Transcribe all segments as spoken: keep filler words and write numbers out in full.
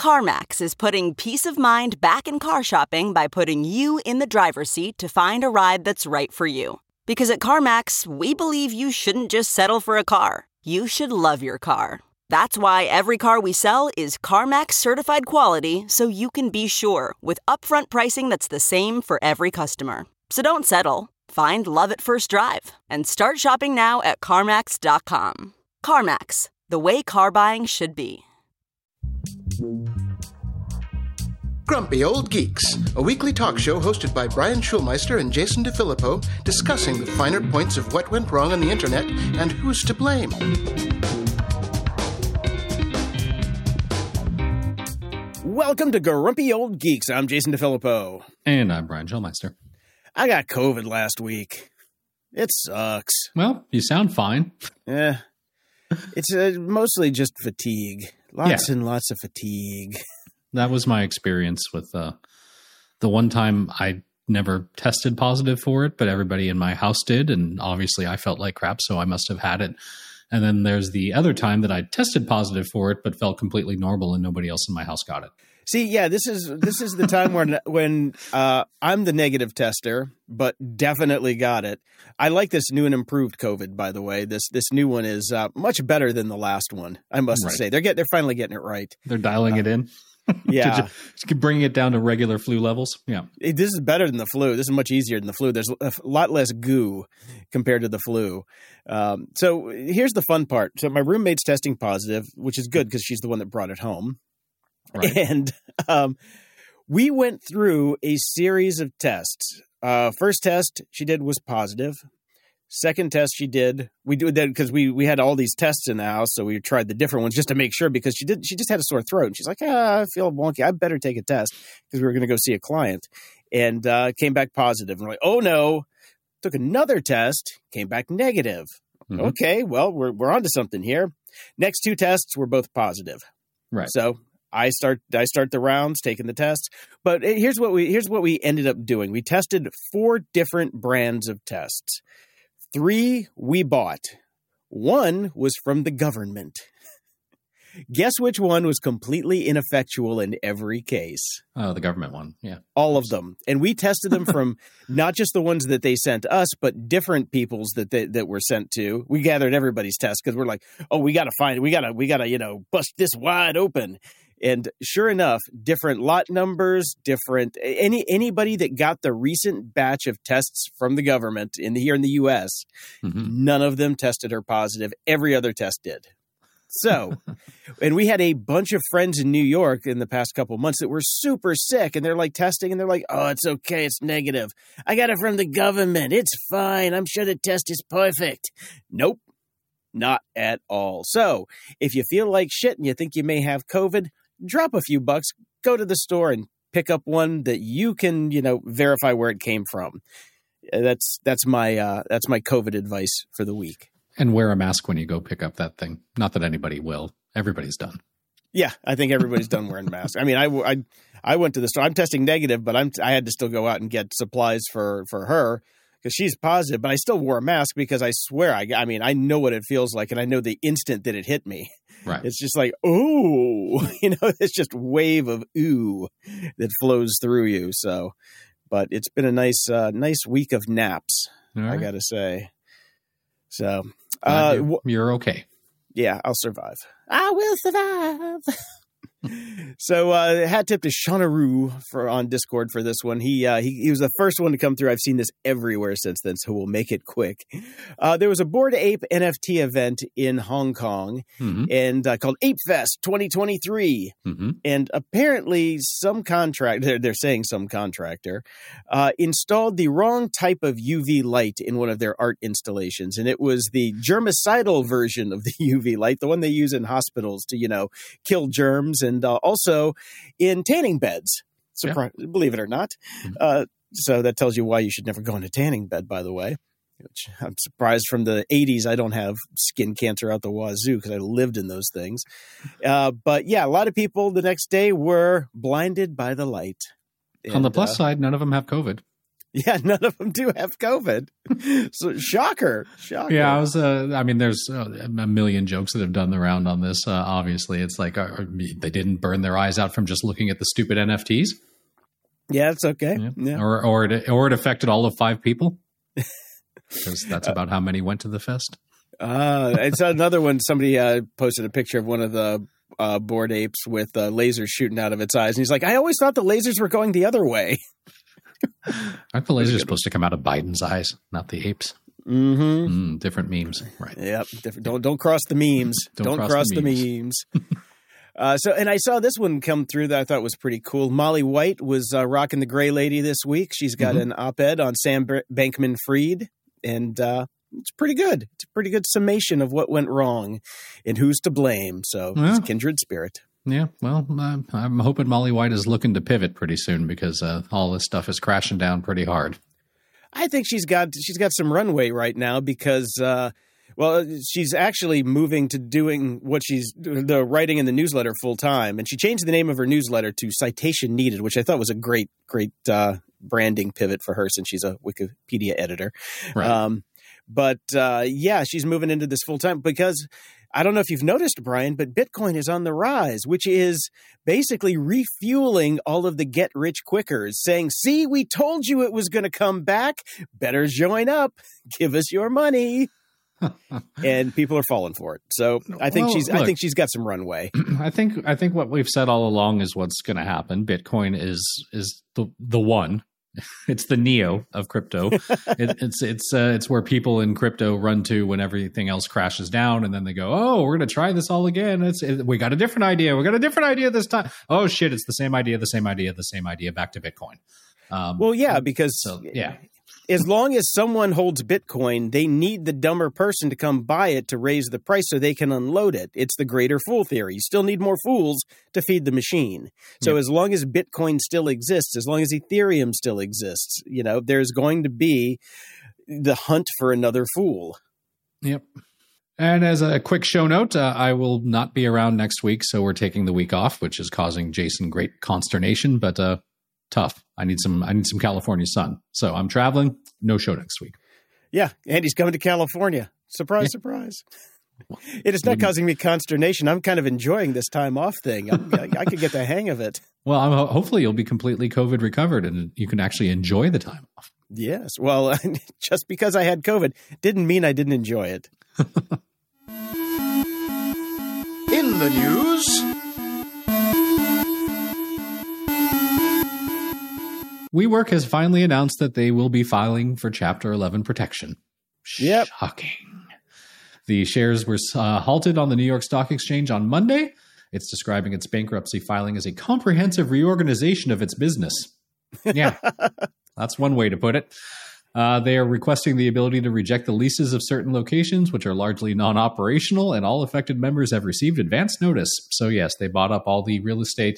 CarMax is putting peace of mind back in car shopping by putting you in the driver's seat to find a ride that's right for you. Because at CarMax, we believe you shouldn't just settle for a car. You should love your car. That's why every car we sell is CarMax certified quality, so you can be sure with upfront pricing that's the same for every customer. So don't settle. Find love at first drive and start shopping now at CarMax dot com. CarMax, the way car buying should be. Grumpy Old Geeks, a weekly talk show hosted by Brian Schulmeister and Jason DeFilippo, discussing the finer points of what went wrong on the internet and who's to blame. Welcome to Grumpy Old Geeks. I'm Jason DeFilippo. And I'm Brian Schulmeister. I got COVID last week. It sucks. Well, you sound fine. Yeah. It's uh, mostly just fatigue. Lots Yeah. and lots of fatigue. That was my experience with uh, the one time I never tested positive for it, but everybody in my house did. And obviously I felt like crap, so I must have had it. And then there's the other time that I tested positive for it, but felt completely normal and nobody else in my house got it. See, yeah, this is this is the time when when uh, I'm the negative tester, but definitely got it. I like this new and improved COVID, by the way. This this new one is uh, much better than the last one, I must Right. say. They're get they're finally getting it right. They're dialing Uh, it in. Yeah. Just bringing it down to regular flu levels. Yeah. It- This is better than the flu. This is much easier than the flu. There's a lot less goo compared to the flu. Um, so here's the fun part. So my roommate's testing positive, which is good because she's the one that brought it home. Right. And um, we went through a series of tests. Uh, first test she did was positive. Second test she did, we did that because we we had all these tests in the house, so we tried the different ones just to make sure because she did she just had a sore throat. And she's like, ah, I feel wonky. I better take a test because we were going to go see a client, and uh, came back positive. And we're like, oh no! Took another test, came back negative. Mhm. Okay, well we're we're onto something here. Next two tests were both positive. Right. So I start I start the rounds, taking the tests. But here's what we here's what we ended up doing. We tested four different brands of tests. Three we bought. One was from the government. Guess which one was completely ineffectual in every case? Oh, the government one. Yeah. All of them. And we tested them from not just the ones that they sent us, but different people's that they, that were sent to. We gathered everybody's tests because we're like, oh, we got to find it. We got to, we got to, you know, bust this wide open. And sure enough, different lot numbers, different any anybody that got the recent batch of tests from the government in the, here in the U S, Mm-hmm. none of them tested her positive. Every other test did. So, and we had a bunch of friends in New York in the past couple of months that were super sick, and they're like testing, and they're like, oh, it's okay, it's negative. I got it from the government. It's fine. I'm sure the test is perfect. Nope, not at all. So, if you feel like shit and you think you may have COVID, drop a few bucks, go to the store and pick up one that you can, you know, verify where it came from. Uh, That's that's my uh, that's my COVID advice for the week. And wear a mask when you go pick up that thing. Not that anybody will. Everybody's done. Yeah, I think everybody's done wearing masks. I mean, I, I, I went to the store. I'm testing negative, but I'm I had to still go out and get supplies for, for her because she's positive. But I still wore a mask because I swear, I, I mean, I know what it feels like, and I know the instant that it hit me. Right. It's just like, oh, you know, it's just wave of ooh that flows through you. So, but it's been a nice, uh, nice week of naps, All I right. got to say. So, Glad uh, you're, wh- you're okay. yeah, I'll survive. I will survive. So, uh, hat tip to Shaunaru for on Discord for this one. He, uh, he he was the first one to come through. I've seen this everywhere since then, so we'll make it quick. Uh, there was a Bored Ape N F T event in Hong Kong Mm-hmm. and uh, called Ape Fest twenty twenty-three. Mm-hmm. And apparently some contract, they're, they're saying some contractor, uh, installed the wrong type of U V light in one of their art installations. And it was the germicidal version of the U V light, the one they use in hospitals to, you know, kill germs, and uh, also in tanning beds, Surpri- believe it or not. Mhm. Uh, so that tells you why you should never go in a tanning bed, by the way. Which I'm surprised from the eighties I don't have skin cancer out the wazoo because I lived in those things. Uh, but yeah, a lot of people the next day were blinded by the light. On the And, plus uh, side, none of them have COVID. Yeah, none of them do have COVID. So shocker, shocker. Yeah, I was. Uh, I mean, there's uh, a million jokes that have done the round on this. Uh, obviously, it's like uh, they didn't burn their eyes out from just looking at the stupid N F Ts. Yeah, it's okay. Yeah. Yeah. Or or it or it affected all of five people. Because that's about how many went to the fest. Uh, it's another one. Somebody uh, posted a picture of one of the uh, Bored Apes with uh, lasers shooting out of its eyes, and he's like, "I always thought the lasers were going the other way." Aren't the lasers supposed to come out of Biden's eyes, not the apes? Mm-hmm. Mm, different memes, right? Yep. Different. Don't don't cross the memes. Don't don't, cross cross, the the memes. uh, so, and I saw this one come through that I thought was pretty cool. Molly White was uh, rocking the Gray Lady this week. She's got mm-hmm. an op-ed on Sam Bankman-Fried, and uh, it's pretty good. It's a pretty good summation of what went wrong and who's to blame. So, yeah. It's kindred spirit. Yeah, well, I'm, I'm hoping Molly White is looking to pivot pretty soon because uh, all this stuff is crashing down pretty hard. I think she's got she's got some runway right now because, uh, well, she's actually moving to doing what she's the writing in the newsletter full time, and she changed the name of her newsletter to Citation Needed, which I thought was a great great uh, branding pivot for her since she's a Wikipedia editor. Right. Um, but uh, yeah, she's moving into this full time because. I don't know if you've noticed, Brian, but Bitcoin is on the rise, which is basically refueling all of the get-rich-quickers, saying, see, we told you it was going to come back. Better join up. Give us your money. And people are falling for it. So I think well, she's look, I think she's got some runway. I think I think what we've said all along is what's going to happen. Bitcoin is is the the one. It's the Neo of crypto. it, it's it's uh, it's where people in crypto run to when everything else crashes down, and then they go, "Oh, we're going to try this all again. It's it, we got a different idea. We got a different idea this time. Oh shit, it's the same idea, the same idea, the same idea. Back to Bitcoin." Um, well, yeah, because so, yeah. As long as someone holds Bitcoin, they need the dumber person to come buy it to raise the price so they can unload it. It's the greater fool theory. You still need more fools to feed the machine. So yeah. As long as Bitcoin still exists, as long as Ethereum still exists, you know, there's going to be the hunt for another fool. Yep. And as a quick show note, uh, I will not be around next week, so we're taking the week off, which is causing Jason great consternation, but uh tough. I need some I need some California sun. So I'm traveling. No show next week. Yeah. And he's coming to California. Surprise, yeah. surprise. It is not causing me consternation. I'm kind of enjoying this time off thing. I'm, I, I could get the hang of it. Well, I'm, hopefully you'll be completely COVID recovered and you can actually enjoy the time off. Yes. Well, just because I had COVID didn't mean I didn't enjoy it. In the news... WeWork has finally announced that they will be filing for Chapter eleven protection. Yep. Shocking. The shares were uh, halted on the New York Stock Exchange on Monday. It's describing its bankruptcy filing as a comprehensive reorganization of its business. Yeah, that's one way to put it. Uh, they are requesting the ability to reject the leases of certain locations, which are largely non-operational, and all affected members have received advance notice. So yes, they bought up all the real estate.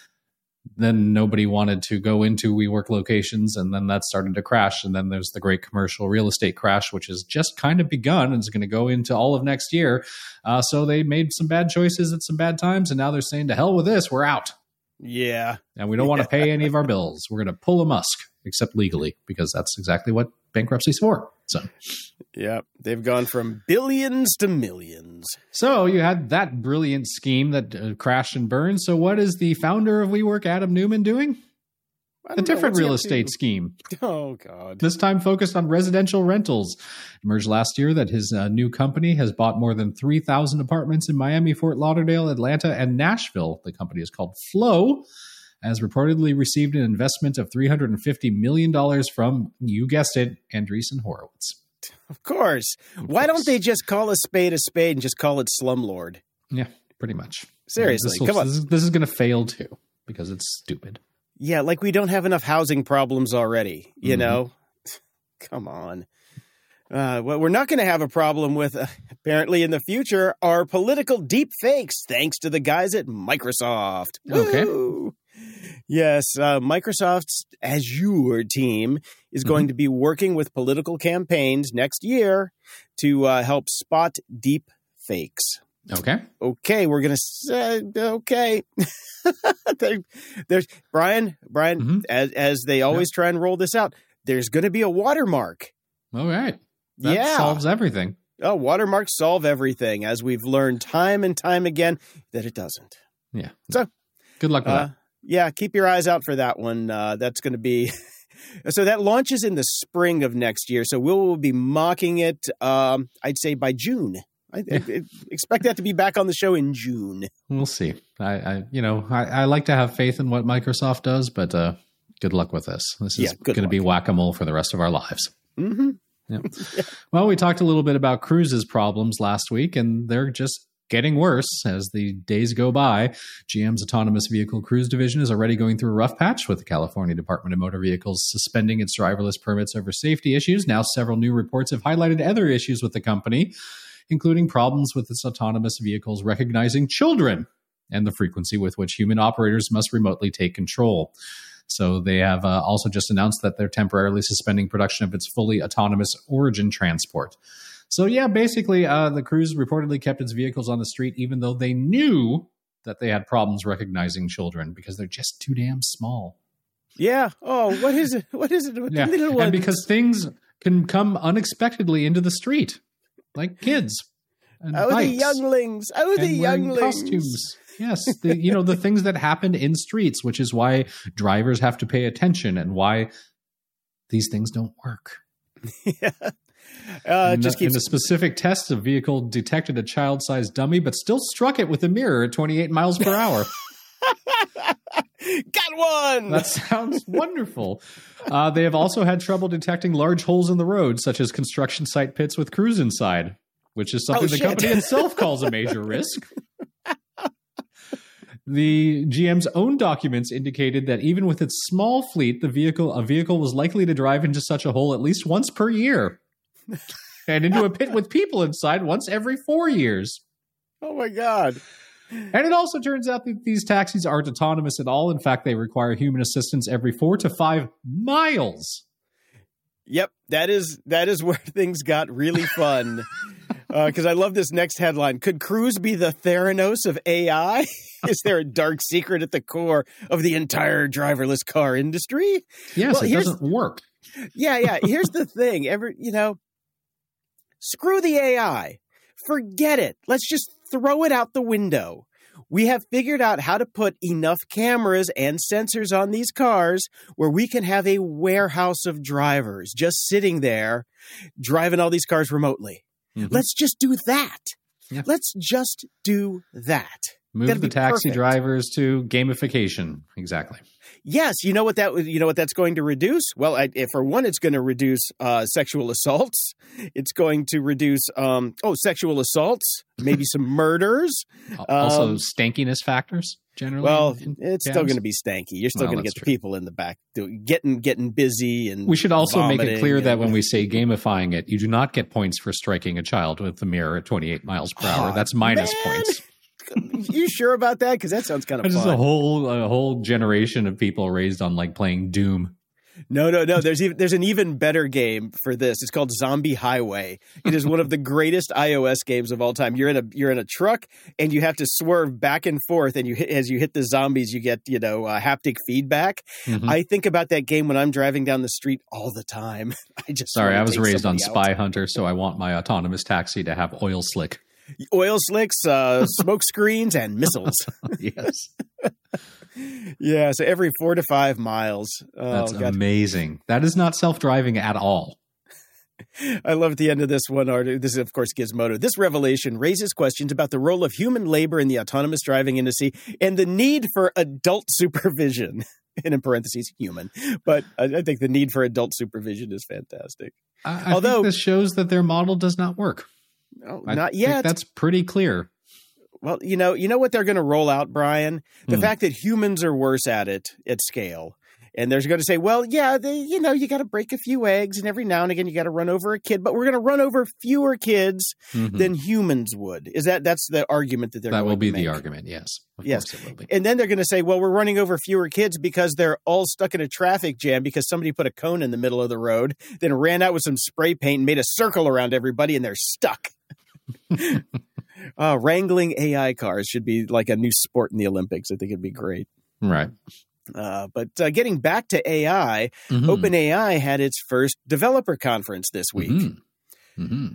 Then nobody wanted to go into WeWork locations, and then that started to crash. And then there's the great commercial real estate crash, which has just kind of begun and is going to go into all of next year. Uh, so they made some bad choices at some bad times, and now they're saying, to hell with this, we're out. Yeah. And we don't want to pay any of our bills. We're going to pull a Musk, except legally, because that's exactly what bankruptcy's for. So, yeah, they've gone from billions to millions. So you had that brilliant scheme that uh, crashed and burned. So what is the founder of WeWork, Adam Newman, doing? A different real estate scheme. Oh, God. This time focused on residential rentals. It emerged last year that his uh, new company has bought more than three thousand apartments in Miami, Fort Lauderdale, Atlanta, and Nashville. The company is called Flow, has reportedly received an investment of three hundred fifty million dollars from, you guessed it, Andreessen Horowitz. Of course. Of Why course. don't they just call a spade a spade and just call it slumlord? Yeah, pretty much. Seriously, this will, come on. This is, this is going to fail too, because it's stupid. Yeah, like we don't have enough housing problems already, you mm-hmm. know? Come on. Uh, what we're not going to have a problem with, uh, apparently in the future, are political deep fakes, thanks to the guys at Microsoft. Okay. Woo! Yes, uh, Microsoft's Azure team is going mm-hmm. to be working with political campaigns next year to uh, help spot deep fakes. Okay. Okay, we're going to say, okay. there, there's Brian, Brian, mm-hmm. as, as they always yeah. try and roll this out, there's going to be a watermark. All right. That yeah. solves everything. Oh, watermarks solve everything, as we've learned time and time again that it doesn't. Yeah. So good luck with uh, that. Yeah, keep your eyes out for that one. Uh, that's going to be so that launches in the spring of next year. So we'll be mocking it. Um, I'd say by June. I, I, I expect that to be back on the show in June. We'll see. I, I you know, I, I like to have faith in what Microsoft does, but uh, good luck with this. This is Yeah, good going to luck. be whack-a-mole for the rest of our lives. Mm-hmm. Yeah. Well, we talked a little bit about Cruise's problems last week, and they're just getting worse as the days go by. G M's autonomous vehicle Cruise division is already going through a rough patch, with the California Department of Motor Vehicles suspending its driverless permits over safety issues. Now, several new reports have highlighted other issues with the company, including problems with its autonomous vehicles recognizing children and the frequency with which human operators must remotely take control. So they have uh, also just announced that they're temporarily suspending production of its fully autonomous Origin transport. So yeah, basically uh, the Cruise reportedly kept its vehicles on the street even though they knew that they had problems recognizing children because they're just too damn small. Yeah. Oh, what is it? What is it with Yeah. the little ones? And because things can come unexpectedly into the street, like kids and Oh, bikes the younglings. Oh, the and wearing younglings. costumes. Yes, the, you know, the things that happen in streets, which is why drivers have to pay attention and why these things don't work. Yeah. Uh, in, just a, in keeps a specific test, a vehicle detected a child-sized dummy, but still struck it with a mirror at twenty-eight miles per hour. got one. That sounds wonderful. Uh, they have also had trouble detecting large holes in the road, such as construction site pits with Cruise inside, which is something Oh, the shit. company itself calls a major risk. The G M's own documents indicated that even with its small fleet, the vehicle a vehicle was likely to drive into such a hole at least once per year, and into a pit with people inside once every four years. Oh my God. And it also turns out that these taxis aren't autonomous at all. In fact, they require human assistance every four to five miles. Yep, that is that is where things got really fun. Because uh, I love this next headline. Could Cruise be the Theranos of A I? Is there a dark secret at the core of the entire driverless car industry? Yes, Well, it here's- doesn't work. Yeah, yeah. Here's the thing. Every you know, screw the A I. Forget it. Let's just throw it out the window. We have figured out how to put enough cameras and sensors on these cars where we can have a warehouse of drivers just sitting there driving all these cars remotely. Mhm. Let's just do that. Yeah. Let's just do that. Move That'd the be taxi perfect. drivers to gamification. Exactly. Yes, you know what that you know what that's going to reduce? Well, I, if for one, it's going to reduce uh, sexual assaults. It's going to reduce um, oh sexual assaults, maybe some murders. Also, Um, stankiness factors generally. Well, in- in it's still cabs. going to be stanky. You're still Well, going to get that's the true. people in the back doing, getting getting busy and We should also make it vomiting clear that and- when we say gamifying it, you do not get points for striking a child with the mirror at twenty-eight miles per hour. Oh, That's minus man. points. You sure about that? Because that sounds kind of There's fun. a whole a whole generation of people raised on like playing Doom. No, no, no. There's even there's an even better game for this. It's called Zombie Highway. It is one of the greatest iOS games of all time. You're in a you're in a truck and you have to swerve back and forth, and you hit, as you hit the zombies, you get you know uh, haptic feedback. Mhm. I think about that game when I'm driving down the street all the time. I just Sorry, wanna I was take raised on somebody out. Spy Hunter, so I want my autonomous taxi to have oil slick. Oil slicks, uh, smoke screens, and missiles. Yes, Yeah, so every four to five miles. Oh, that's God. amazing. That is not self-driving at all. I love at the end of this one article. This is, of course, Gizmodo. This revelation raises questions about the role of human labor in the autonomous driving industry and the need for adult supervision. And in parentheses, human. But I, I think the need for adult supervision is fantastic. I, I Although- think this shows that their model does not work. No, I not think yet. That's pretty clear. Well, you know, you know what they're going to roll out, Brian? The Hmm. fact that humans are worse at it at scale. And they're going to say, well, yeah, they, you know, you got to break a few eggs, and every now and again you got to run over a kid, but we're going to run over fewer kids Mhm. than humans would. Is that that's the argument that they're That going will be to make. the argument. Yes, of Yes. course it will be. And then they're going to say, well, we're running over fewer kids because they're all stuck in a traffic jam because somebody put a cone in the middle of the road, then ran out with some spray paint and made a circle around everybody, and they're stuck. uh, wrangling A I cars should be like a new sport in the Olympics. I think it'd be great. Right. Uh, but uh, getting back to A I, Mm-hmm. OpenAI had its first developer conference this week. Mm-hmm. Mm-hmm.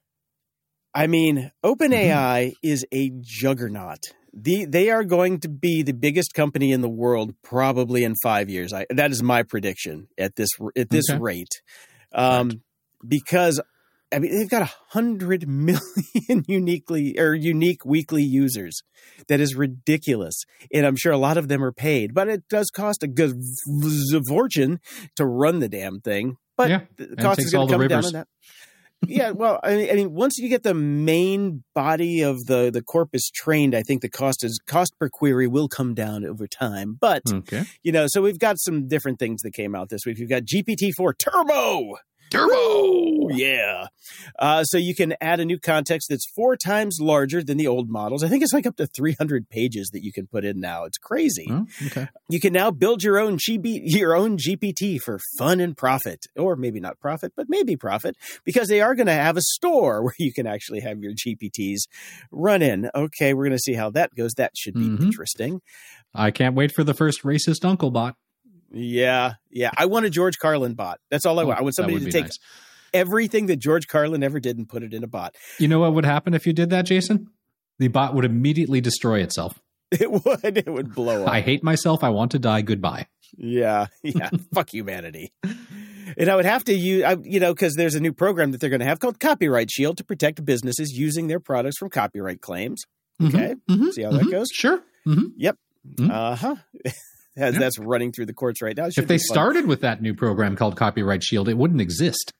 I mean, OpenAI is a juggernaut. The, they are going to be the biggest company in the world probably in five years. I, that is my prediction at this at this Okay. rate, um, Right. because I mean they've got a hundred million uniquely or unique weekly users. That is ridiculous, and I'm sure a lot of them are paid, but it does cost a good fortune to run the damn thing. But Yeah, the and cost it is takes all going to the come down rivers. on that. Yeah, well, I mean, I mean, once you get the main body of the, the corpus trained, I think the cost is cost per query will come down over time. But Okay. you know, so we've got some different things that came out this week. We've got G P T four Turbo. Turbo. Yeah. Uh, so you can add a new context that's four times larger than the old models. I think it's like up to three hundred pages that you can put in now. It's crazy. Oh, okay. You can now build your own G B, your own G P T for fun and profit, or maybe not profit, but maybe profit, because they are going to have a store where you can actually have your G P Ts run in. Okay, we're going to see how that goes. That should be Mhm. interesting. I can't wait for the first racist uncle bot. Yeah, yeah. I want a George Carlin bot. That's all I want. I want That somebody would to be take nice. everything that George Carlin ever did and put it in a bot. You know what would happen if you did that, Jason? The bot would immediately destroy itself. It would. It would blow up. I hate myself. I want to die. Goodbye. Yeah, yeah. Fuck humanity. And I would have to use, I, you know, because there's a new program that they're going to have called Copyright Shield to protect businesses using their products from copyright claims. Okay, Mhm, see how that mhm. goes? Sure. Mhm. Yep. Mhm. Uh huh. That's, Yeah. that's running through the courts right now. It should If they be fun. started with that new program called Copyright Shield, it wouldn't exist.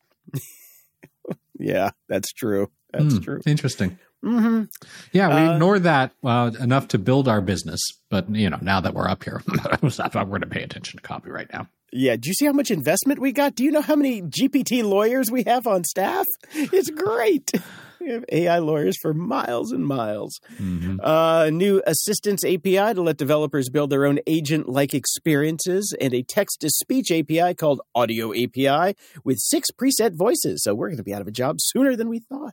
Yeah, that's true. That's Hmm, true. Interesting. Mm-hmm. Yeah, we Uh, ignored that uh, enough to build our business. But, you know, now that we're up here, we're going to pay attention to copyright now. Yeah. Do you see how much investment we got? Do you know how many G P T lawyers we have on staff? It's great. We have A I lawyers for miles and miles. Mhm. Uh, new assistance A P I to let developers build their own agent-like experiences, and a text-to-speech A P I called Audio A P I with six preset voices. So we're going to be out of a job sooner than we thought.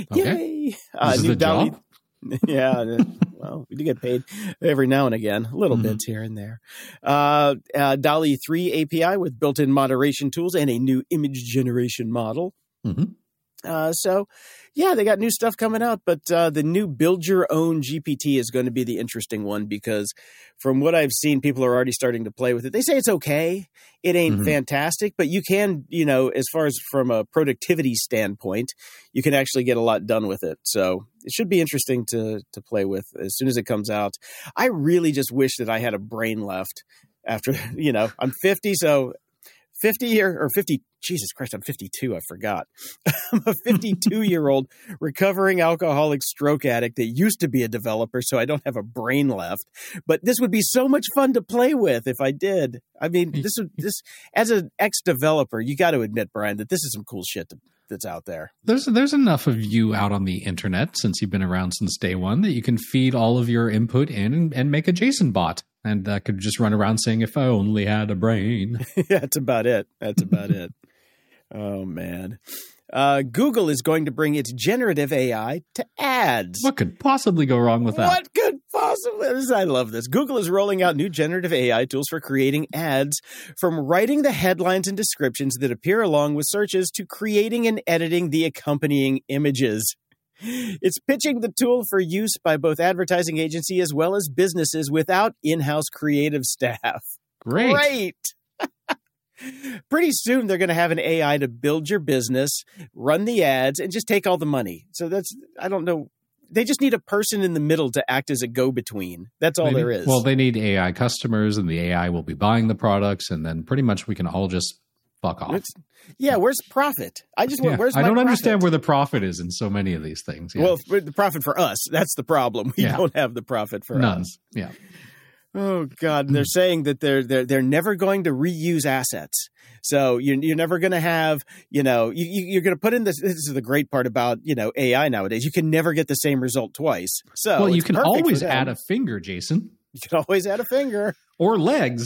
Yay! Uh, This is new a Dolly- job? Yeah, uh, well, we do get paid every now and again, little Mhm. bits here and there. Uh, uh, DALL-E three A P I with built-in moderation tools and a new image generation model. Mhm. Uh, so, yeah, they got new stuff coming out, but uh, the new build your own G P T is going to be the interesting one because from what I've seen, people are already starting to play with it. They say it's okay. It ain't Mhm. fantastic, but you can, you know, as far as from a productivity standpoint, you can actually get a lot done with it. So it should be interesting to to play with as soon as it comes out. I really just wish that I had a brain left after, you know, I'm fifty, so fifty or, or fifty, Jesus Christ, I'm fifty-two, I forgot. I'm a fifty-two-year-old recovering alcoholic stroke addict that used to be a developer, so I don't have a brain left. But this would be so much fun to play with if I did. I mean, this would this as an ex-developer, you got to admit, Brian, that this is some cool shit to, that's out there. There's there's enough of you out on the internet since you've been around since day one that you can feed all of your input in and, and make a JSON bot. And that could just run around saying, if I only had a brain. That's about it. That's about it. Oh, man. Uh, Google is going to bring its generative A I to ads. What could possibly go wrong with that? What could possibly? I love this. Google is rolling out new generative A I tools for creating ads, from writing the headlines and descriptions that appear along with searches to creating and editing the accompanying images. It's pitching the tool for use by both advertising agency as well as businesses without in-house creative staff. Great. Great. Pretty soon they're going to have an A I to build your business, run the ads, and just take all the money. So that's, I don't know. They just need a person in the middle to act as a go-between. That's all They- there is. Well, they need A I customers, and the A I will be buying the products, and then pretty much we can all just fuck off. It's- yeah, where's profit? I just want, Yeah, where's I my don't profit? understand where the profit is in so many of these things. Yeah. Well, for the profit for us, that's the problem. We Yeah. don't have the profit for None. us. Yeah. Oh God! And they're saying that they're they're they're never going to reuse assets. So you're you're never going to have, you know, you, you you're going to put in this. This is the great part about, you know, A I nowadays. You can never get the same result twice. So well, you it's can perfect for always them. add a finger, Jason, You can always add a finger. or legs.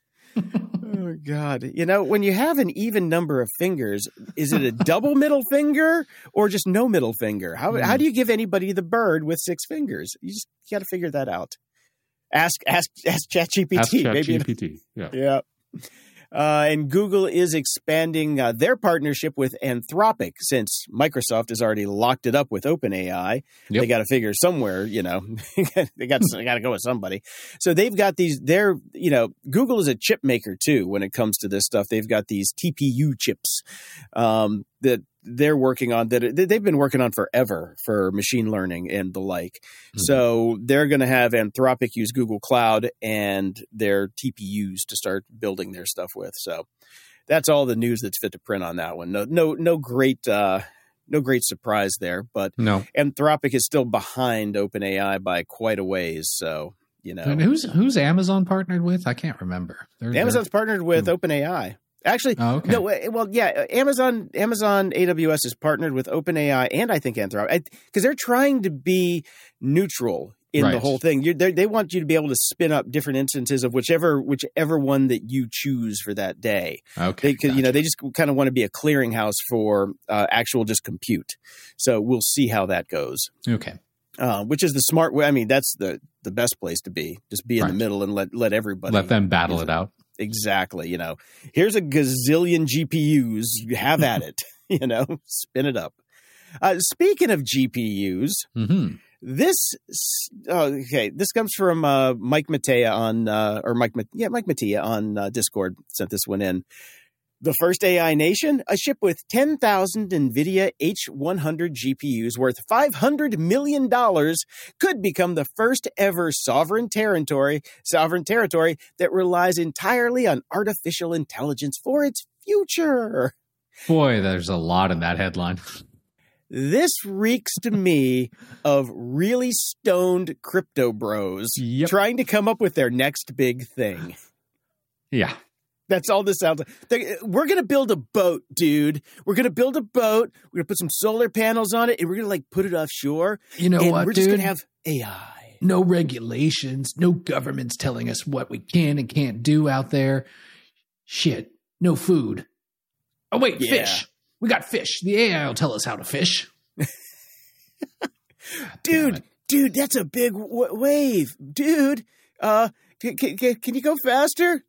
Oh God! You know, when you have an even number of fingers, is it a double middle finger or just no middle finger? How how do you give anybody the bird with six fingers? You just got to figure that out. Ask ask ask ChatGPT. Ask Maybe ChatGPT. Yeah. Yeah. Uh, and Google is expanding uh, their partnership with Anthropic since Microsoft has already locked it up with OpenAI. Yep. They got to figure somewhere, you know, they got they got to go with somebody. So they've got these. They're you know, Google is a chip maker too when it comes to this stuff. They've got these T P U chips um, that they're working on that they've been working on forever for machine learning and the like. Mm-hmm. So they're going to have Anthropic use Google Cloud and their T P Us to start building their stuff with. So that's all the news that's fit to print on that one. No, no, no great, uh, no great surprise there, but no. Anthropic is still behind OpenAI by quite a ways. So, you know, and who's, who's Amazon partnered with? I can't remember. They're, Amazon's they're, partnered with hmm. OpenAI. Actually, oh, okay. no. Well, yeah, Amazon, Amazon A W S is partnered with OpenAI and I think Anthropic because they're trying to be neutral in right. the whole thing. You're, they want you to be able to spin up different instances of whichever whichever one that you choose for that day. Okay, they, gotcha. You know, they just kind of want to be a clearinghouse for uh, actual just compute. So we'll see how that goes. Okay. Uh, which is the smart way. I mean, that's the the best place to be. Just be in right. the middle and let let everybody let them battle it out. Exactly. You know, here's a gazillion G P Us. You have at it. You know, spin it up. Uh, speaking of G P Us, mm-hmm. this oh, okay. This comes from uh, Mike Matea on uh, or Mike yeah Mike Matea on uh, Discord sent this one in. The first A I nation, a ship with ten thousand NVIDIA H one hundred G P Us worth five hundred million dollars could become the first ever sovereign territory, sovereign territory that relies entirely on artificial intelligence for its future. Boy, there's a lot in that headline. This reeks to me of really stoned crypto bros yep. trying to come up with their next big thing. Yeah. That's all this sounds like. We're going to build a boat, dude. We're going to build a boat. We're going to put some solar panels on it, and we're going to, like, put it offshore. You know and what, we're dude? just going to have A I. No regulations. No governments telling us what we can and can't do out there. Shit. No food. Oh, wait, yeah. fish. We got fish. The A I will tell us how to fish. Dude, dude, that's a big w- wave. Dude, uh, can, can, can you go faster?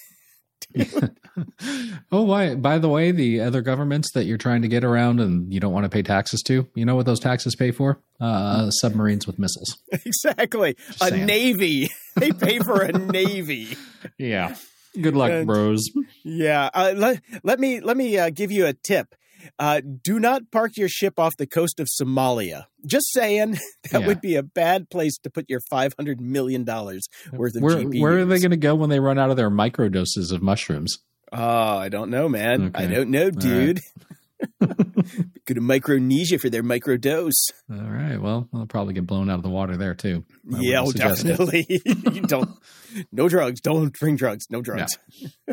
Oh, why? By the way, the other governments that you're trying to get around and you don't want to pay taxes to, you know what those taxes pay for? Uh, submarines with missiles. Exactly. Just a saying. Navy. They pay for a navy. Yeah. Good luck, and, bros. Yeah. Uh, let, let me let me uh, give you a tip. Uh, do not park your ship off the coast of Somalia. Just saying, that yeah. would be a bad place to put your five hundred million dollars worth of where, G P Us. Where are they going to go when they run out of their microdoses of mushrooms? Oh, I don't know, man. Okay. I don't know, dude. Right. Go to Micronesia for their microdose. All right. Well, they'll probably get blown out of the water there, too. I yeah, oh, definitely. You don't. No drugs. Don't bring drugs. No drugs. Yeah.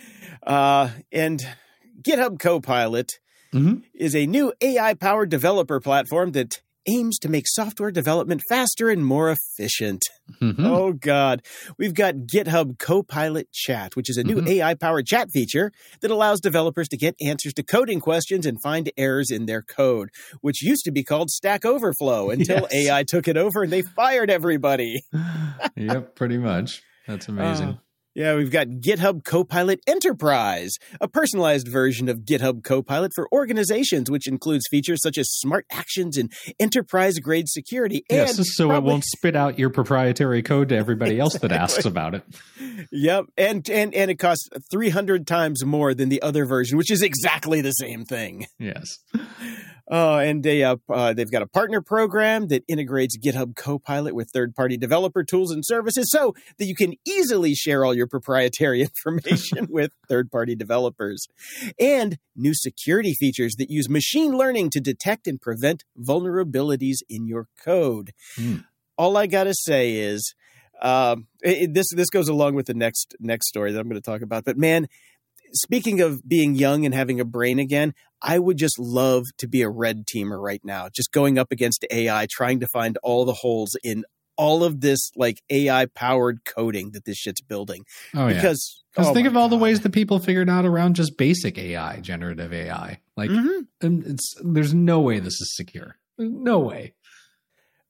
uh, and GitHub Copilot mm-hmm. is a new A I-powered developer platform that aims to make software development faster and more efficient. Mm-hmm. Oh, God. We've got GitHub Copilot Chat, which is a new mm-hmm. A I-powered chat feature that allows developers to get answers to coding questions and find errors in their code, which used to be called Stack Overflow until yes. A I took it over and they fired everybody. Yep, pretty much. That's amazing. Uh, Yeah, we've got GitHub Copilot Enterprise, a personalized version of GitHub Copilot for organizations, which includes features such as smart actions and enterprise-grade security. And yes, so probably, it won't spit out your proprietary code to everybody else that asks about it. Yep, and, and, and it costs three hundred times more than the other version, which is exactly the same thing. Yes. Oh, and they, uh, uh, they've got a partner program that integrates GitHub Copilot with third-party developer tools and services so that you can easily share all your proprietary information with third-party developers. And new security features that use machine learning to detect and prevent vulnerabilities in your code. Mm. All I got to say is, um, it, this this goes along with the next next story that I'm going to talk about. But man, speaking of being young and having a brain again, I would just love to be a red teamer right now, just going up against A I, trying to find all the holes in all of this like A I-powered coding that this shit's building. Oh, yeah. Because oh think of all God. the ways that people figured out around just basic A I, generative A I. Like, mm-hmm. it's there's no way this is secure. No way.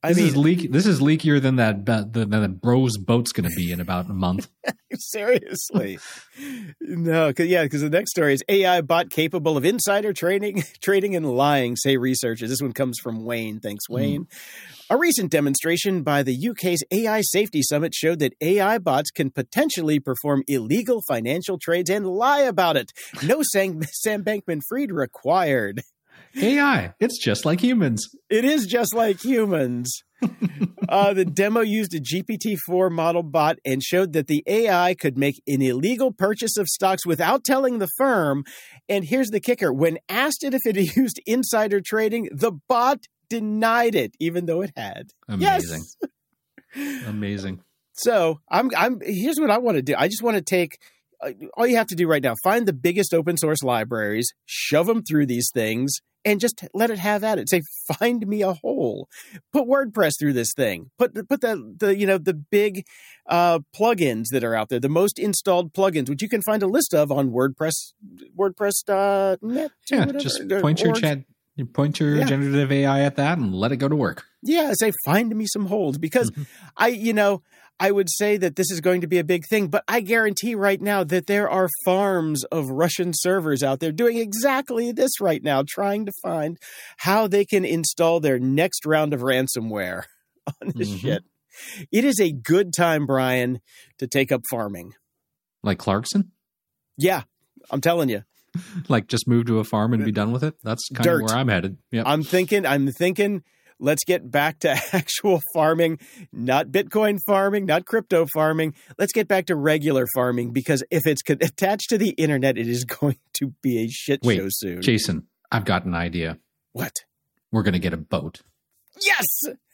I this mean, is leak. This is leakier than that than that Bros boat's going to be in about a month. Seriously, no, because yeah, because the next story is A I bot capable of insider trading, trading and lying, say researchers. This one comes from Wayne. Thanks, Wayne. Mm. A recent demonstration by the U K's A I Safety Summit showed that A I bots can potentially perform illegal financial trades and lie about it. No Sam, Sam Bankman-Fried required. A I, it's just like humans. It is just like humans. uh, the demo used a G P T four model bot and showed that the A I could make an illegal purchase of stocks without telling the firm. And here's the kicker. When asked if it used insider trading, the bot denied it, even though it had. Amazing. Yes! Amazing. So I'm, I'm, here's what I want to do. I just want to take, uh, all you have to do right now, find the biggest open source libraries, shove them through these things, and just let it have at it. Say, find me a hole. Put WordPress through this thing. Put put the the you know the big uh, plugins that are out there, the most installed plugins, which you can find a list of on WordPress WordPress dot net. Yeah, just point your chat, point your yeah. generative A I at that, and let it go to work. Yeah, say, find me some holes, because mm-hmm. I you know. I would say that this is going to be a big thing, but I guarantee right now that there are farms of Russian servers out there doing exactly this right now, trying to find how they can install their next round of ransomware on this mm-hmm. shit. It is a good time, Brian, to take up farming. Like Clarkson? Yeah, I'm telling you. Like just move to a farm and be done with it? That's kind Dirt. of where I'm headed. Yep. I'm thinking, I'm thinking... Let's get back to actual farming, not Bitcoin farming, not crypto farming. Let's get back to regular farming, because if it's attached to the internet, it is going to be a shit Wait, show soon. Jason, I've got an idea. What? We're going to get a boat. Yes!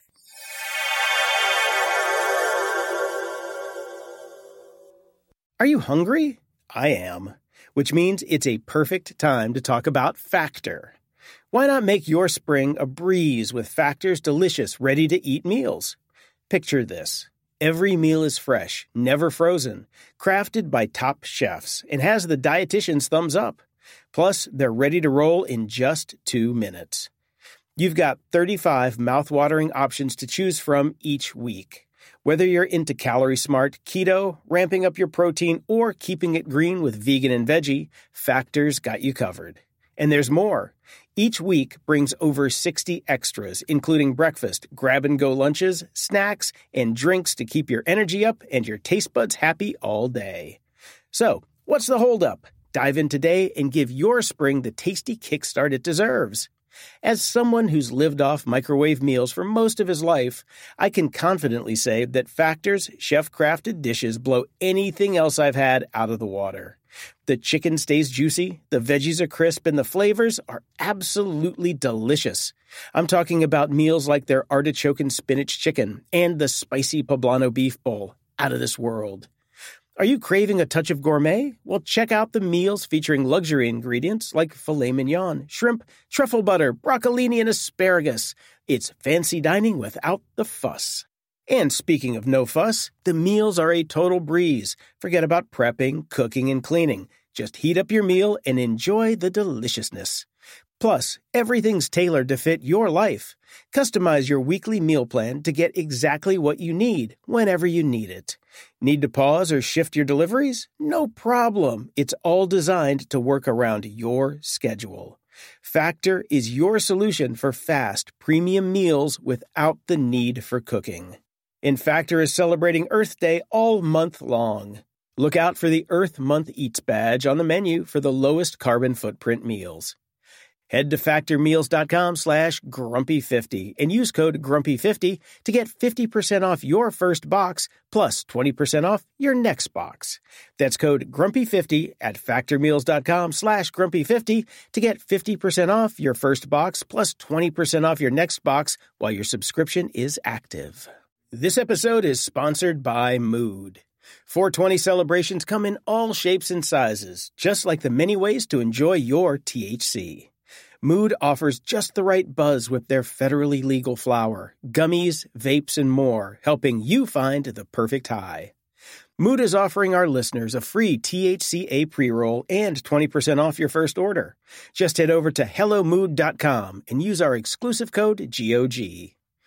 Are you hungry? I am, which means it's a perfect time to talk about Factor. Why not make your spring a breeze with Factor's delicious, ready-to-eat meals? Picture this. Every meal is fresh, never frozen, crafted by top chefs, and has the dietitian's thumbs up. Plus, they're ready to roll in just two minutes. You've got thirty-five mouth-watering options to choose from each week. Whether you're into Calorie Smart, keto, ramping up your protein, or keeping it green with vegan and veggie, Factor's got you covered. And there's more. Each week brings over sixty extras, including breakfast, grab-and-go lunches, snacks, and drinks to keep your energy up and your taste buds happy all day. So, what's the holdup? Dive in today and give your spring the tasty kickstart it deserves. As someone who's lived off microwave meals for most of his life, I can confidently say that Factor's chef-crafted dishes blow anything else I've had out of the water. The chicken stays juicy, the veggies are crisp, and the flavors are absolutely delicious. I'm talking about meals like their artichoke and spinach chicken and the spicy poblano beef bowl. Out of this world. Are you craving a touch of gourmet? Well, check out the meals featuring luxury ingredients like filet mignon, shrimp, truffle butter, broccolini, and asparagus. It's fancy dining without the fuss. And speaking of no fuss, the meals are a total breeze. Forget about prepping, cooking, and cleaning. Just heat up your meal and enjoy the deliciousness. Plus, everything's tailored to fit your life. Customize your weekly meal plan to get exactly what you need, whenever you need it. Need to pause or shift your deliveries? No problem. It's all designed to work around your schedule. Factor is your solution for fast, premium meals without the need for cooking. And Factor is celebrating Earth Day all month long. Look out for the Earth Month Eats badge on the menu for the lowest carbon footprint meals. Head to factormeals.com slash grumpy50 and use code grumpy fifty to get fifty percent off your first box plus twenty percent off your next box. That's code grumpy fifty at factormeals.com slash grumpy50 to get fifty percent off your first box plus twenty percent off your next box while your subscription is active. This episode is sponsored by Mood. four twenty celebrations come in all shapes and sizes, just like the many ways to enjoy your T H C. Mood offers just the right buzz with their federally legal flower, gummies, vapes, and more, helping you find the perfect high. Mood is offering our listeners a free T H C A pre-roll and twenty percent off your first order. Just head over to hello mood dot com and use our exclusive code G O G.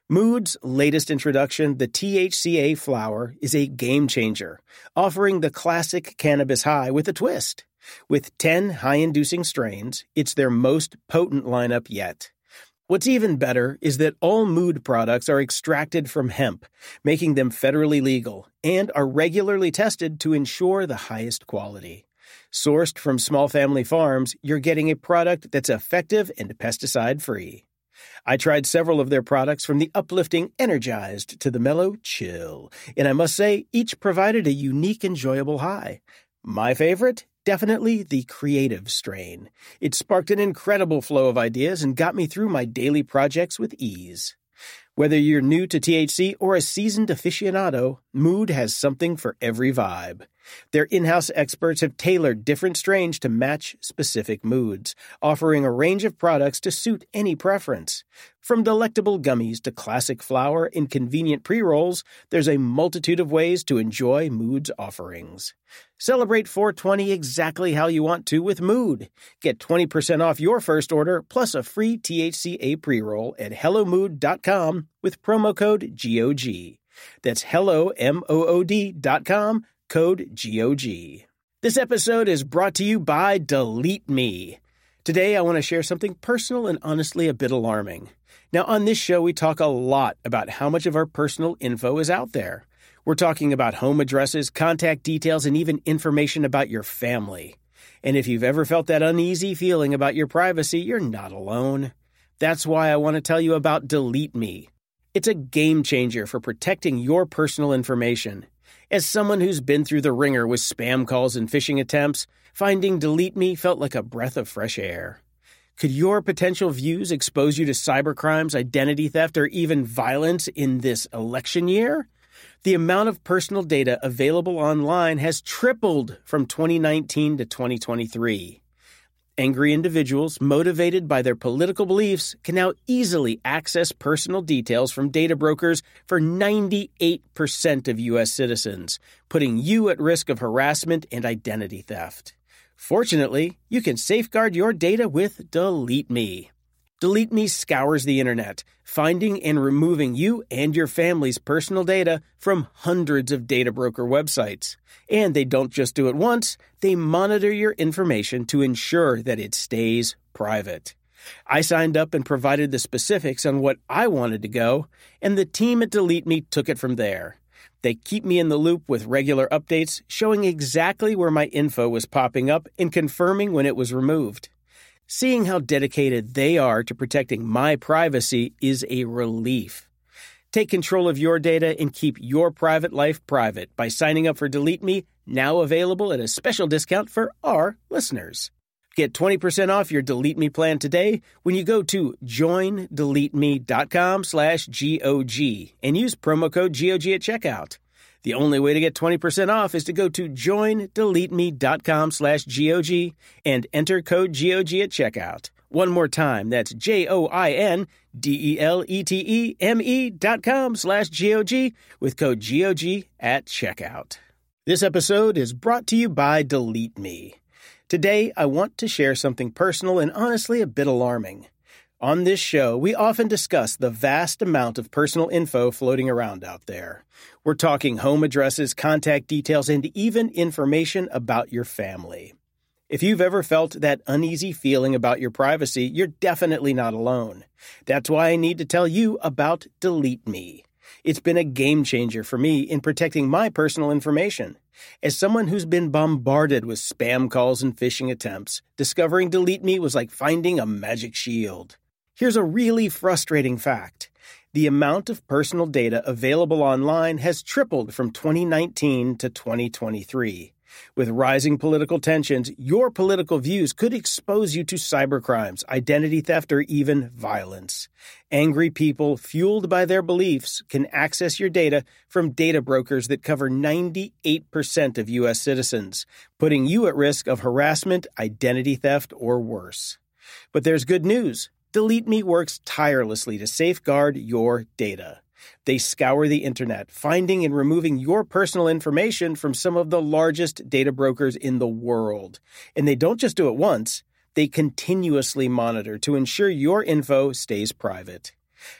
Mood's latest introduction, the T H C A flower, is a game changer, offering the classic cannabis high with a twist. With ten high-inducing strains, it's their most potent lineup yet. What's even better is that all Mood products are extracted from hemp, making them federally legal, and are regularly tested to ensure the highest quality. Sourced from small family farms, you're getting a product that's effective and pesticide-free. I tried several of their products, from the uplifting Energized to the mellow Chill, and I must say, each provided a unique, enjoyable high. My favorite? Definitely the Creative strain. It sparked an incredible flow of ideas and got me through my daily projects with ease. Whether you're new to T H C or a seasoned aficionado, Mood has something for every vibe. Their in-house experts have tailored different strains to match specific moods, offering a range of products to suit any preference. From delectable gummies to classic flower and convenient pre-rolls, there's a multitude of ways to enjoy Mood's offerings. Celebrate four twenty exactly how you want to with Mood. Get twenty percent off your first order plus a free T H C A pre-roll at hello mood dot com with promo code G O G. That's hello, M O O D dot com, code G O G. This episode is brought to you by Delete Me. Today I want to share something personal and honestly a bit alarming. Now, on this show, we talk a lot about how much of our personal info is out there. We're talking about home addresses, contact details, and even information about your family. And if you've ever felt that uneasy feeling about your privacy, you're not alone. That's why I want to tell you about Delete Me. It's a game changer for protecting your personal information. As someone who's been through the ringer with spam calls and phishing attempts, finding Delete Me felt like a breath of fresh air. Could your potential views expose you to cybercrimes, identity theft, or even violence in this election year? The amount of personal data available online has tripled from twenty nineteen to twenty twenty-three. Angry individuals, motivated by their political beliefs, can now easily access personal details from data brokers for ninety-eight percent of U S citizens, putting you at risk of harassment and identity theft. Fortunately, you can safeguard your data with Delete Me. Delete Me scours the internet, finding and removing you and your family's personal data from hundreds of data broker websites. And they don't just do it once, they monitor your information to ensure that it stays private. I signed up and provided the specifics on what I wanted to go, and the team at Delete Me took it from there. They keep me in the loop with regular updates, showing exactly where my info was popping up and confirming when it was removed. Seeing how dedicated they are to protecting my privacy is a relief. Take control of your data and keep your private life private by signing up for Delete Me, now available at a special discount for our listeners. Get twenty percent off your Delete Me plan today when you go to join delete me dot com slash G O G and use promo code G O G at checkout. The only way to get twenty percent off is to go to join delete me dot com slash G O G and enter code G O G at checkout. One more time, that's J O I N D E L E T E M E dot com slash G O G with code G O G at checkout. This episode is brought to you by Delete Me. Today, I want to share something personal and honestly a bit alarming. On this show, we often discuss the vast amount of personal info floating around out there. We're talking home addresses, contact details, and even information about your family. If you've ever felt that uneasy feeling about your privacy, you're definitely not alone. That's why I need to tell you about Delete Me. It's been a game changer for me in protecting my personal information. As someone who's been bombarded with spam calls and phishing attempts, discovering Delete Me was like finding a magic shield. Here's a really frustrating fact. The amount of personal data available online has tripled from twenty nineteen to twenty twenty-three. With rising political tensions, your political views could expose you to cybercrimes, identity theft, or even violence. Angry people, fueled by their beliefs, can access your data from data brokers that cover ninety-eight percent of U S citizens, putting you at risk of harassment, identity theft, or worse. But there's good news. Delete Me works tirelessly to safeguard your data. They scour the internet, finding and removing your personal information from some of the largest data brokers in the world. And they don't just do it once, they continuously monitor to ensure your info stays private.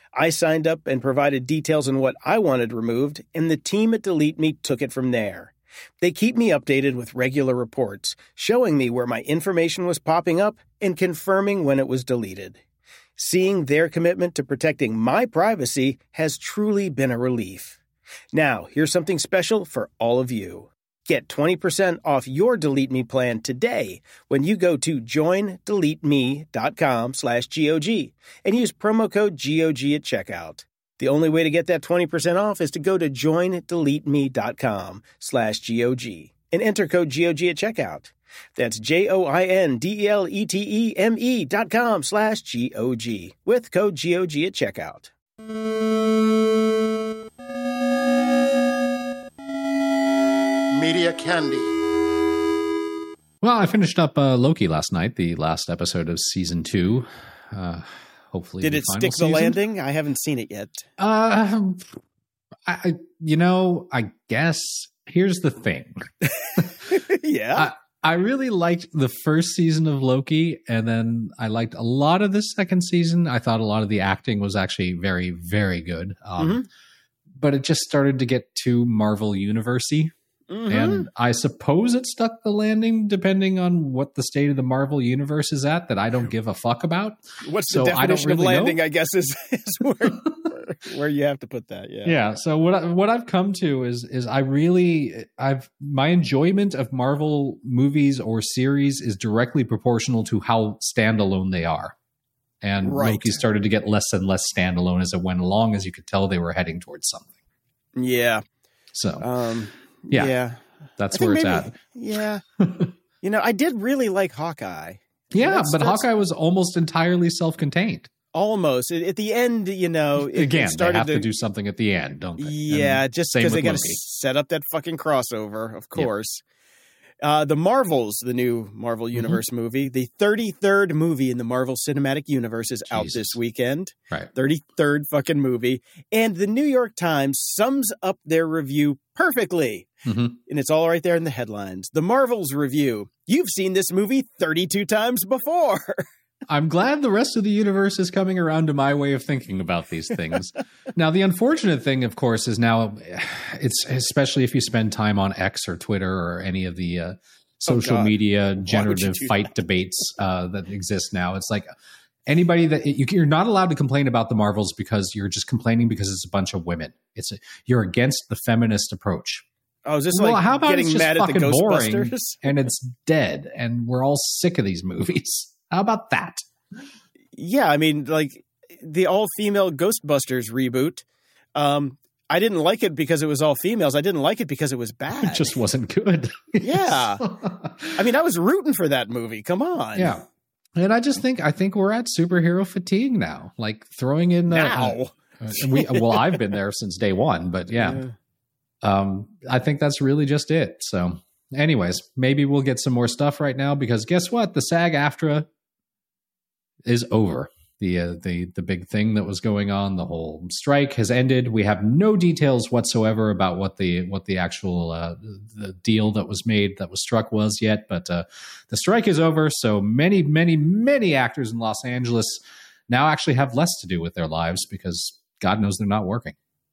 I signed up and provided details on what I wanted removed, and the team at Delete Me took it from there. They keep me updated with regular reports, showing me where my information was popping up and confirming when it was deleted. Seeing their commitment to protecting my privacy has truly been a relief. Now, here's something special for all of you. Get twenty percent off your Delete Me plan today when you go to joindeleteme.com slash GOG and use promo code G O G at checkout. The only way to get that twenty percent off is to go to joindeleteme.com slash GOG and enter code G O G at checkout. That's J-O-I-N-D-E-L-E-T-E-M-E dot com slash G-O-G with code G O G at checkout. Media Candy. Well, I finished up uh, Loki last night, the last episode of season two. Uh, hopefully, Did the it final stick the season. landing? I haven't seen it yet. Uh, I, I, you know, I guess here's the thing. Yeah. I, I really liked the first season of Loki, and then I liked a lot of the second season. I thought a lot of the acting was actually very, very good. Um, Mm-hmm. But it just started to get too Marvel Universe-y. Mm-hmm. And I suppose it stuck the landing depending on what the state of the Marvel Universe is at that I don't give a fuck about. What's So the I don't definition of really landing, know. I guess, is, is where, where you have to put that. Yeah. Yeah. So what I, what I've come to is is I really I've my enjoyment of Marvel movies or series is directly proportional to how standalone they are. And Right. Loki started to get less and less standalone as it went along, as you could tell they were heading towards something. Yeah. So Um, Yeah. yeah. that's I think where it's maybe- at. Yeah. You know, I did really like Hawkeye. Yeah, That's- but that's- Hawkeye was almost entirely self-contained. Almost. At at the end, you know, it, Again, it started they have to, do something at the end, don't they? Yeah, And just same because they with got to Loki. set up that fucking crossover, of course. Uh, the Marvels, the new Marvel Mm-hmm. Universe movie, the thirty-third movie in the Marvel Cinematic Universe is out Jesus. this weekend. Right. thirty-third fucking movie. And the New York Times sums up their review perfectly. Mhm. And it's all right there in the headlines. The Marvels review. You've seen this movie thirty-two times before. I'm glad the rest of the universe is coming around to my way of thinking about these things. Now, the unfortunate thing, of course, is now it's especially if you spend time on X or Twitter or any of the uh, social God. media would you generative do fight debates uh, that exist now. It's like anybody that you, you're not allowed to complain about the Marvels because you're just complaining because it's a bunch of women. It's a, you're against the feminist approach. Oh, is this Well, like how about getting it's just mad at the fucking boring Ghostbusters? and it's dead and we're all sick of these movies? How about that? Yeah, I mean, like the all-female Ghostbusters reboot. Um, I didn't like it because it was all females. I didn't like it because it was bad. It just wasn't good. Yeah. I mean, I was rooting for that movie. Come on. Yeah. And I just think I think we're at superhero fatigue now. Like throwing in uh, Now. uh, we well, I've been there since day one, but yeah. Um, I think that's really just it. So, anyways, maybe we'll get some more stuff right now because guess what? The SAG-AFTRA is over. The uh, the the big thing that was going on, the whole strike has ended. We have no details whatsoever about what the what the actual uh, the deal that was made that was struck was yet, but uh, the strike is over. So many many many actors in Los Angeles now actually have less to do with their lives because God knows they're not working.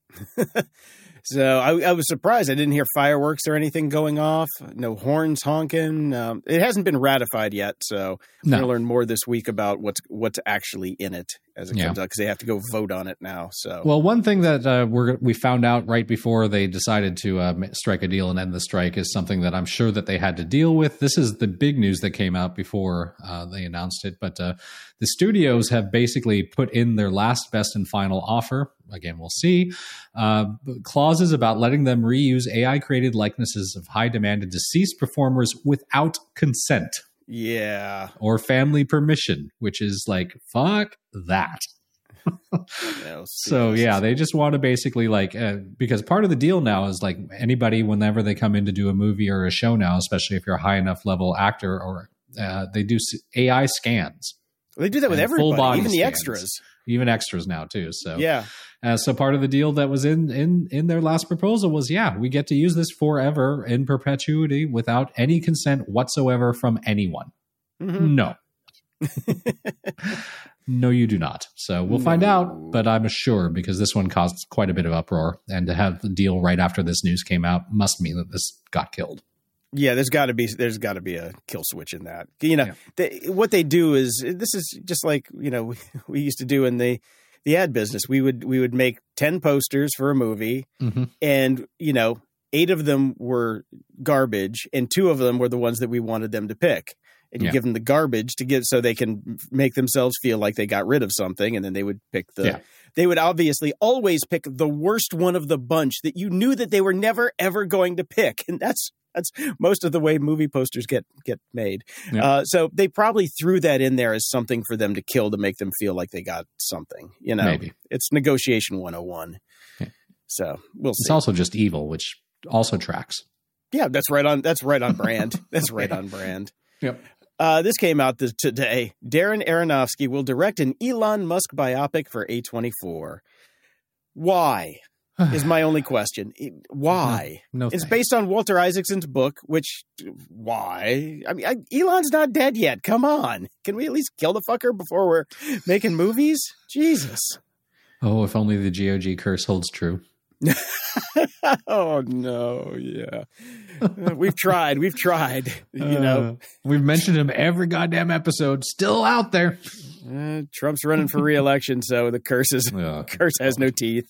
So I, I was surprised. I didn't hear fireworks or anything going off. No horns honking. Um, it hasn't been ratified yet, so I'm No. going to learn more this week about what's what's actually in it as it Yeah. comes out because they have to go vote on it now. So Well, one thing that uh, we're, we found out right before they decided to uh, strike a deal and end the strike is something that I'm sure that they had to deal with. This is the big news that came out before uh, they announced it. But uh, the studios have basically put in their last, best, and final offer. Again, we'll see. Uh, clauses about letting them reuse A I-created likenesses of high-demanded deceased performers without consent yeah, or family permission, which is like, fuck that. No, So yeah, they just want to basically like uh, because part of the deal now is like anybody whenever they come in to do a movie or a show now, especially if you're a high enough level actor, or uh, they do A I scans, they do that with and full everybody, body even the scans. extras. even extras now too. So Yeah, uh, so part of the deal that was in in in their last proposal was yeah, we get to use this forever in perpetuity without any consent whatsoever from anyone. Mhm. No. No, you do not. So we'll no. find out, but I'm sure because this one caused quite a bit of uproar, and to have the deal right after this news came out must mean that this got killed. Yeah, there's got to be there's got to be a kill switch in that. You know, yeah. they, what they do is this is just like, you know, we, we used to do in the the ad business. We would we would make ten posters for a movie, mm-hmm. and you know, eight of them were garbage, and two of them were the ones that we wanted them to pick. And you yeah. give them the garbage to give so they can make themselves feel like they got rid of something, and then they would pick the. Yeah. They would obviously always pick the worst one of the bunch that you knew that they were never ever going to pick, and that's. That's most of the way movie posters get get made. Yeah. Uh, so they probably threw that in there as something for them to kill to make them feel like they got something. You know, maybe it's negotiation one oh one. Yeah. So we'll see. It's also just evil, which also tracks. Yeah, that's right on. That's right on brand. That's right on brand. Yep. Uh, this came out th- today. Darren Aronofsky will direct an Elon Musk biopic for A twenty-four. Why? Is my only question. Why? No, no it's based on Walter Isaacson's book, which, why? I mean, I, Elon's not dead yet. Come on. Can we at least kill the fucker before we're making movies? Jesus. Oh, if only the G O G curse holds true. Oh, no. Yeah. We've tried. We've tried. You know, uh, we've mentioned him every goddamn episode. Still out there. Uh, Trump's running for re-election, so the curse, is, oh, curse has no teeth.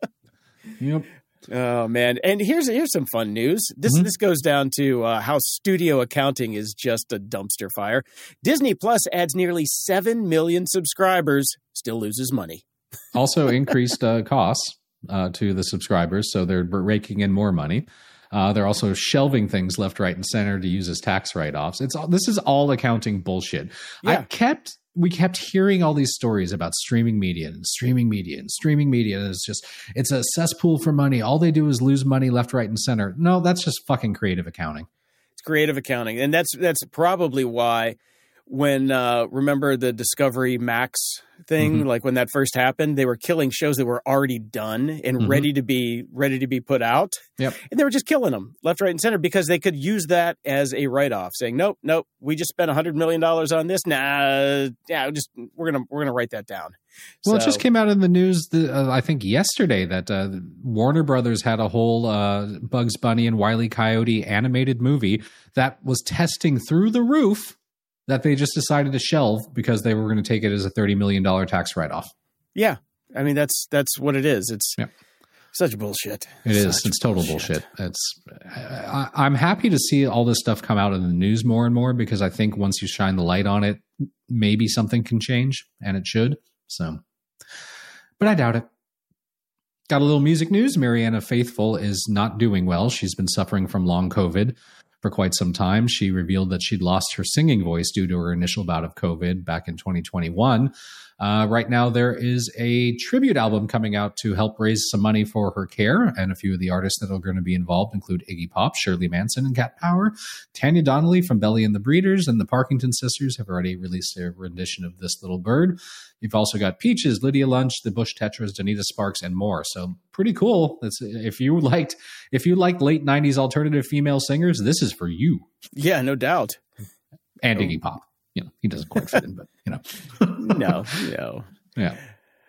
Yep. Oh man! And here's here's some fun news. This mm-hmm. this goes down to uh, how studio accounting is just a dumpster fire. Disney Plus adds nearly seven million subscribers, still loses money. Also increased uh, costs uh, to the subscribers, so they're raking in more money. Uh, they're also shelving things left, right, and center to use as tax write-offs. It's all, this is all accounting bullshit. Yeah. I kept. We kept hearing all these stories about streaming media and streaming media and streaming media. And it's just, it's a cesspool for money. All they do is lose money left, right, and center. No, that's just fucking creative accounting. It's creative accounting. And that's, that's probably why when, uh, remember the Discovery Max thing, mm-hmm. like when that first happened, they were killing shows that were already done and mm-hmm. ready to be, ready to be put out. Yep. And they were just killing them left, right, and center because they could use that as a write-off, saying, nope, nope, we just spent a hundred million dollars on this. Nah, yeah, just, we're going to, we're going to write that down. Well, so, it just came out in the news, the, uh, I think yesterday, that uh, Warner Brothers had a whole uh, Bugs Bunny and Wile E. Coyote animated movie that was testing through the roof that they just decided to shelve because they were going to take it as a thirty million dollars tax write-off. Yeah. I mean, that's that's what it is. It's yeah. such bullshit. It such is. It's total bullshit. bullshit. It's. I, I'm happy to see all this stuff come out in the news more and more because I think once you shine the light on it, maybe something can change, and it should. So, but I doubt it. Got a little music news. Mariana Faithfull is not doing well. She's been suffering from long COVID for quite some time. She revealed that she'd lost her singing voice due to her initial bout of COVID back in twenty twenty-one. Uh, right now, there is a tribute album coming out to help raise some money for her care, and a few of the artists that are going to be involved include Iggy Pop, Shirley Manson and Cat Power, Tanya Donnelly from Belly and the Breeders, and the Parkington Sisters have already released their rendition of This Little Bird. You've also got Peaches, Lydia Lunch, the Bush Tetras, Donita Sparks, and more. So pretty cool. It's, if you liked if you liked late nineties alternative female singers, this is for you. Yeah, no doubt. And oh. Iggy Pop. You know, he doesn't quite fit in, but you know. no, no. Yeah.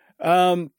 Um,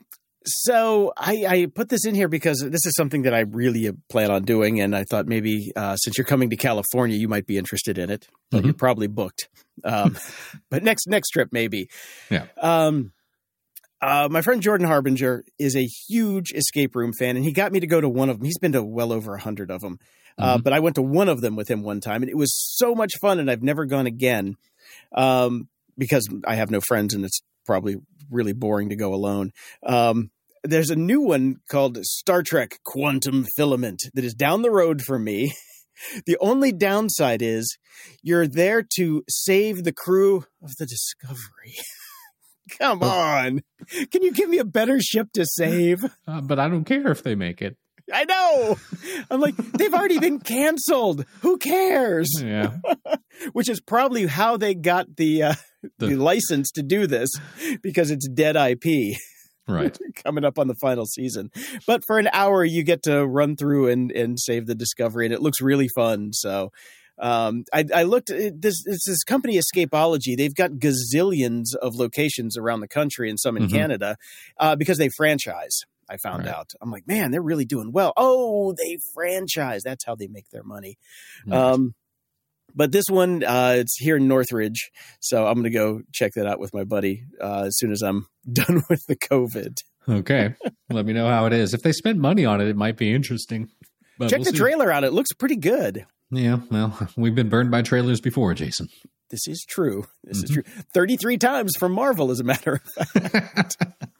so I, I put this in here because this is something that I really plan on doing. And I thought maybe uh, since you're coming to California, you might be interested in it, but mm-hmm. you're probably booked. Um, but next, next trip, maybe. Yeah. Um, uh, my friend Jordan Harbinger is a huge escape room fan, and he got me to go to one of them. He's been to well over a hundred of them. Uh, mm-hmm. But I went to one of them with him one time, and it was so much fun, and I've never gone again. Um, because I have no friends and it's probably really boring to go alone. Um, there's a new one called Star Trek Quantum Filament that is down the road from me. The only downside is you're there to save the crew of the Discovery. Come on. Can you give me a better ship to save? Uh, but I don't care if they make it. I know. I'm like, they've already been canceled. Who cares? Yeah. Which is probably how they got the, uh, the the license to do this, because it's dead I P. Right. Coming up on the final season. But for an hour, you get to run through and, and save the Discovery, and it looks really fun. So Um, I, I looked at this, it's this company Escapology. They've got gazillions of locations around the country and some in mm-hmm. Canada uh, because they franchise. I found right. out. I'm like, man, they're really doing well. Oh, they franchise. That's how they make their money. Nice. Um, but this one, uh, it's here in Northridge. So I'm going to go check that out with my buddy uh, as soon as I'm done with the COVID. Okay. Let me know how it is. If they spend money on it, it might be interesting. But check we'll the see. Trailer out. It looks pretty good. Yeah. Well, we've been burned by trailers before, Jason. This is true. This mm-hmm. is true. thirty-three times from Marvel, as a matter of fact.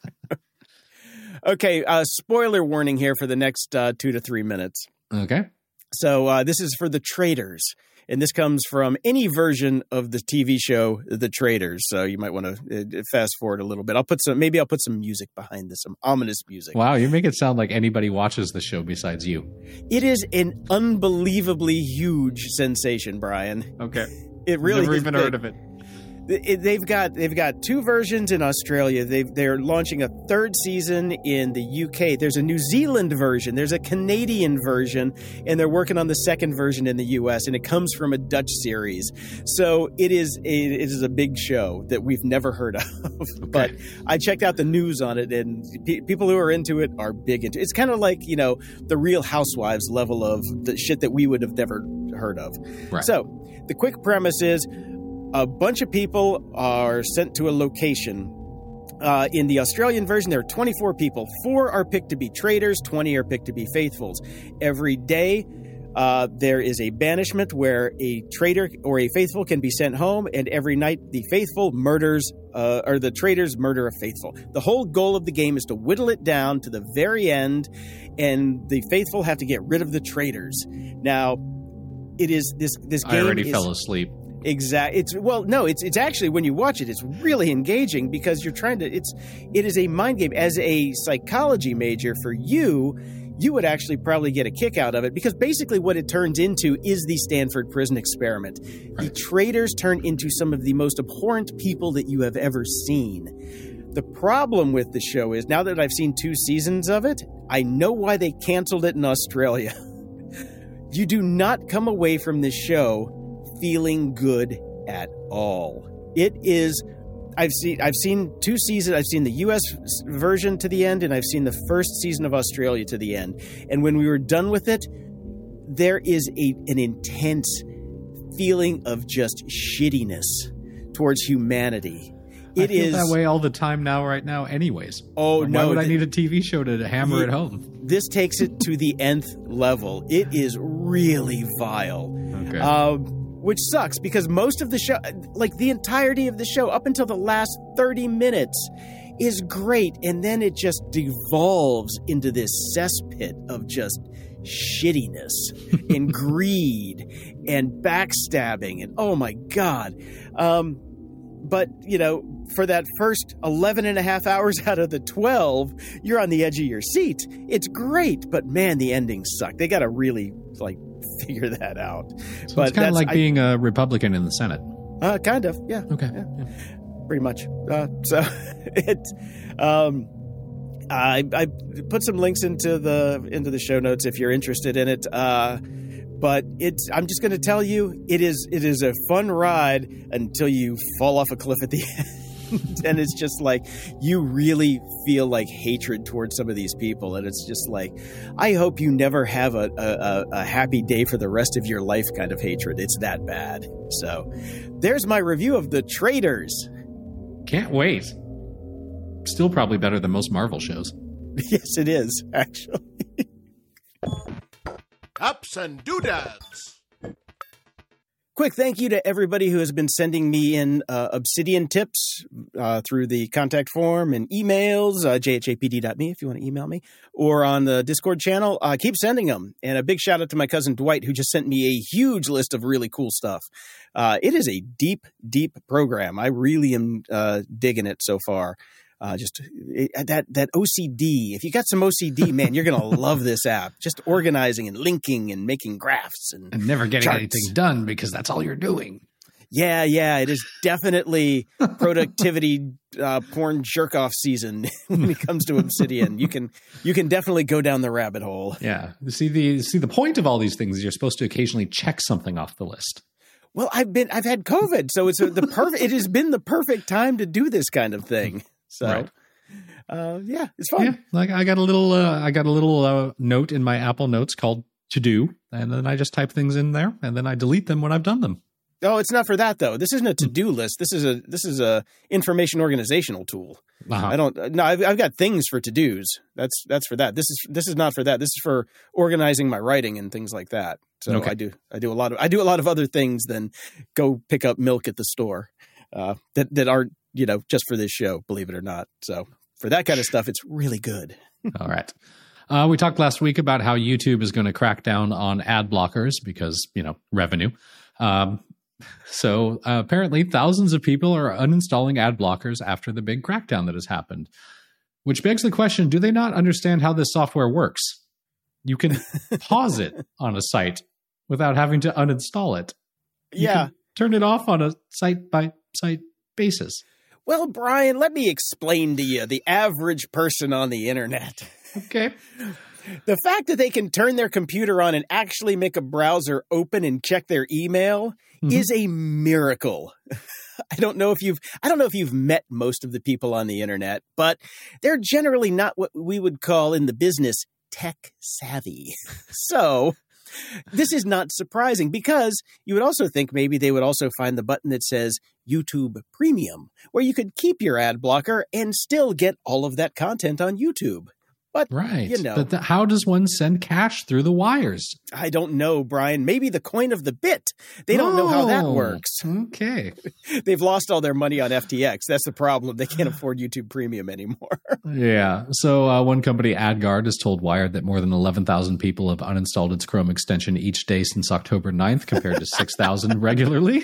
Okay, uh, spoiler warning here for the next uh, two to three minutes. Okay. So uh, this is for The Traitors, and this comes from any version of the T V show The Traitors. So you might want to uh, fast forward a little bit. I'll put some, maybe I'll put some music behind this, some ominous music. Wow, you make it sound like anybody watches the show besides you. It is an unbelievably huge sensation, Brian. Okay. It really Never is even big. heard of it. It, they've got they've got two versions in Australia. They they're launching a third season in the U K. There's a New Zealand version. There's a Canadian version, and they're working on the second version in the U S. And it comes from a Dutch series. So it is a, it is a big show that we've never heard of. Okay. But I checked out the news on it, and pe- people who are into it are big into it. It's kind of like, you know, the Real Housewives level of the shit that we would have never heard of. Right. So the quick premise is, a bunch of people are sent to a location. Uh, in the Australian version, there are twenty-four people. Four are picked to be traitors, twenty are picked to be faithfuls. Every day, uh, there is a banishment where a traitor or a faithful can be sent home, and every night the faithful murders, uh, or the traitors murder a faithful. The whole goal of the game is to whittle it down to the very end, and the faithful have to get rid of the traitors. Now, it is this this game. I already is, fell asleep. Exact. It's well, no. It's it's actually, when you watch it, it's really engaging because you're trying to. It's it is a mind game. As a psychology major, for you, you would actually probably get a kick out of it because basically what it turns into is the Stanford Prison Experiment. Right. The traitors turn into some of the most abhorrent people that you have ever seen. The problem with the show is, now that I've seen two seasons of it, I know why they canceled it in Australia. You do not come away from this show feeling good at all. It is. I've seen. I've seen two seasons. I've seen the U S version to the end, and I've seen the first season of Australia to the end. And when we were done with it, there is a an intense feeling of just shittiness towards humanity. It I feel is that way all the time now, right now. Anyways, oh why no! would I th- need a T V show to hammer the, it home? This takes it to the nth level. It is really vile. Okay. Um, Which sucks because most of the show, like the entirety of the show, up until the last thirty minutes, is great. And then it just devolves into this cesspit of just shittiness and greed and backstabbing. And oh my God. Um, but, you know, for that first eleven and a half hours out of the twelve, you're on the edge of your seat. It's great. But man, the endings suck. They got to really, like, figure that out. So but it's kind of like I, being a Republican in the Senate. Uh, kind of, yeah. Okay. Yeah. Yeah. Pretty much. Uh, so it, um, I, I put some links into the into the show notes if you're interested in it. Uh, but it's. I'm just going to tell you, it is it is a fun ride until you fall off a cliff at the end. And it's just like, you really feel like hatred towards some of these people. And it's just like, I hope you never have a, a, a happy day for the rest of your life kind of hatred. It's that bad. So there's my review of The Traitors. Can't wait. Still probably better than most Marvel shows. Yes, it is, actually. Ups and doodads. Quick thank you to everybody who has been sending me in uh, Obsidian tips uh, through the contact form and emails, uh, j h a p d dot m e if you want to email me, or on the Discord channel. Uh, keep sending them. And a big shout out to my cousin Dwight, who just sent me a huge list of really cool stuff. Uh, it is a deep, deep program. I really am uh, digging it so far. Uh, just it, that that O C D. If you got some O C D, man, you're gonna love this app. Just organizing and linking and making graphs and and never getting charts. anything done because that's all you're doing. Yeah, yeah, it is definitely productivity uh, porn jerk off season when it comes to Obsidian. You can you can definitely go down the rabbit hole. Yeah. See the see the point of all these things is you're supposed to occasionally check something off the list. Well, I've been I've had COVID, so it's a, the perfect. It has been the perfect time to do this kind of thing. So, right. uh, yeah, it's fun. Yeah, like I got a little uh, I got a little uh, note in my Apple Notes called to do, and then I just type things in there, and then I delete them when I've done them. Oh, it's not for that though. This isn't a to-do list. This is a this is a information organizational tool. Uh-huh. I don't. No, I've, I've got things for to-dos. That's that's for that. This is this is not for that. This is for organizing my writing and things like that. So okay. I do I do a lot of I do a lot of other things than go pick up milk at the store uh, that that aren't you know just for this show. Believe it or not. So for that kind of stuff, it's really good. All right. Uh, we talked last week about how YouTube is going to crack down on ad blockers because you know revenue. Um, So uh, apparently thousands of people are uninstalling ad blockers after the big crackdown that has happened, which begs the question, do they not understand how this software works? You can pause it on a site without having to uninstall it. You yeah. can turn it off on a site-by-site basis. Well, Brian, let me explain to you, the average person on the internet. Okay. The fact that they can turn their computer on and actually make a browser open and check their email mm-hmm. is a miracle. I don't know if you've I don't know if you've met most of the people on the internet, but they're generally not what we would call in the business tech savvy. So this is not surprising because you would also think maybe they would also find the button that says YouTube Premium, where you could keep your ad blocker and still get all of that content on YouTube. But, right. you know. But the, how does one send cash through the wires? I don't know, Brian. Maybe the coin of the bit. They don't oh, know how that works. Okay. They've lost all their money on F T X. That's the problem. They can't afford YouTube Premium anymore. Yeah. So uh, one company, AdGuard, has told Wired that more than eleven thousand people have uninstalled its Chrome extension each day since October ninth, compared to six thousand regularly.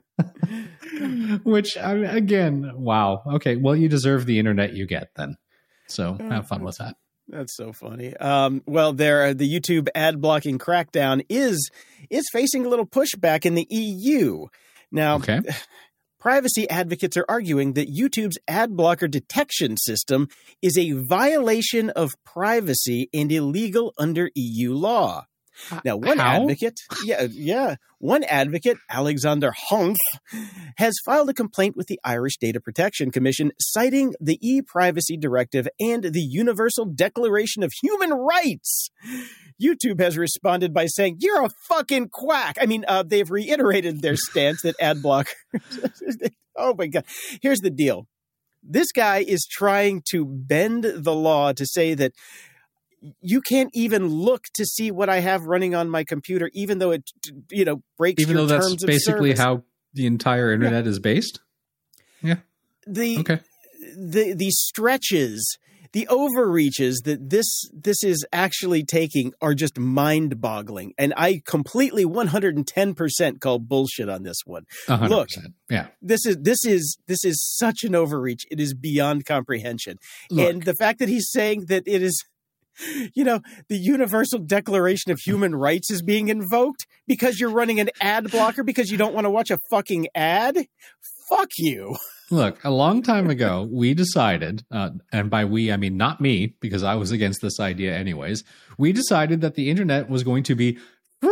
Which, I mean, again, wow. Okay. Well, you deserve the internet you get then. So have fun with that. That's so funny. Um, well, there, the YouTube ad blocking crackdown is is facing a little pushback in the E U. Now, okay. Privacy advocates are arguing that YouTube's ad blocker detection system is a violation of privacy and illegal under E U law. Now, one How? advocate, yeah, yeah, one advocate, Alexander Humph, has filed a complaint with the Irish Data Protection Commission, citing the e-privacy directive and the Universal Declaration of Human Rights. YouTube has responded by saying, "You're a fucking quack." I mean, uh, they've reiterated their stance that ad blockers. Oh my God! Here's the deal: this guy is trying to bend the law to say that you can't even look to see what I have running on my computer, even though it, you know, breaks even your though that's terms of basically service. How the entire internet yeah. is based. Yeah. The okay. the the stretches, the overreaches that this this is actually taking are just mind-boggling, and I completely one hundred ten percent call bullshit on this one. one hundred percent. Look, yeah, this is this is this is such an overreach. It is beyond comprehension, Look. and the fact that he's saying that it is. You know, the Universal Declaration of Human Rights is being invoked because you're running an ad blocker because you don't want to watch a fucking ad? Fuck you. Look, a long time ago, we decided, uh, and by we, I mean not me, because I was against this idea anyways, we decided that the internet was going to be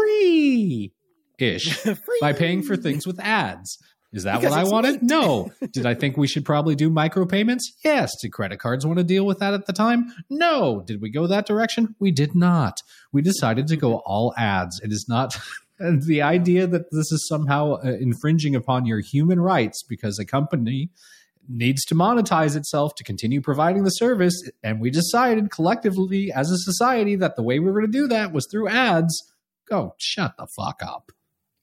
free-ish free. by paying for things with ads. Is that because what I wanted? Late. No. Did I think we should probably do micropayments? Yes. Did credit cards want to deal with that at the time? No. Did we go that direction? We did not. We decided to go all ads. It is not the idea that this is somehow uh, infringing upon your human rights because a company needs to monetize itself to continue providing the service. And we decided collectively as a society that the way we were going to do that was through ads. Go, shut the fuck up.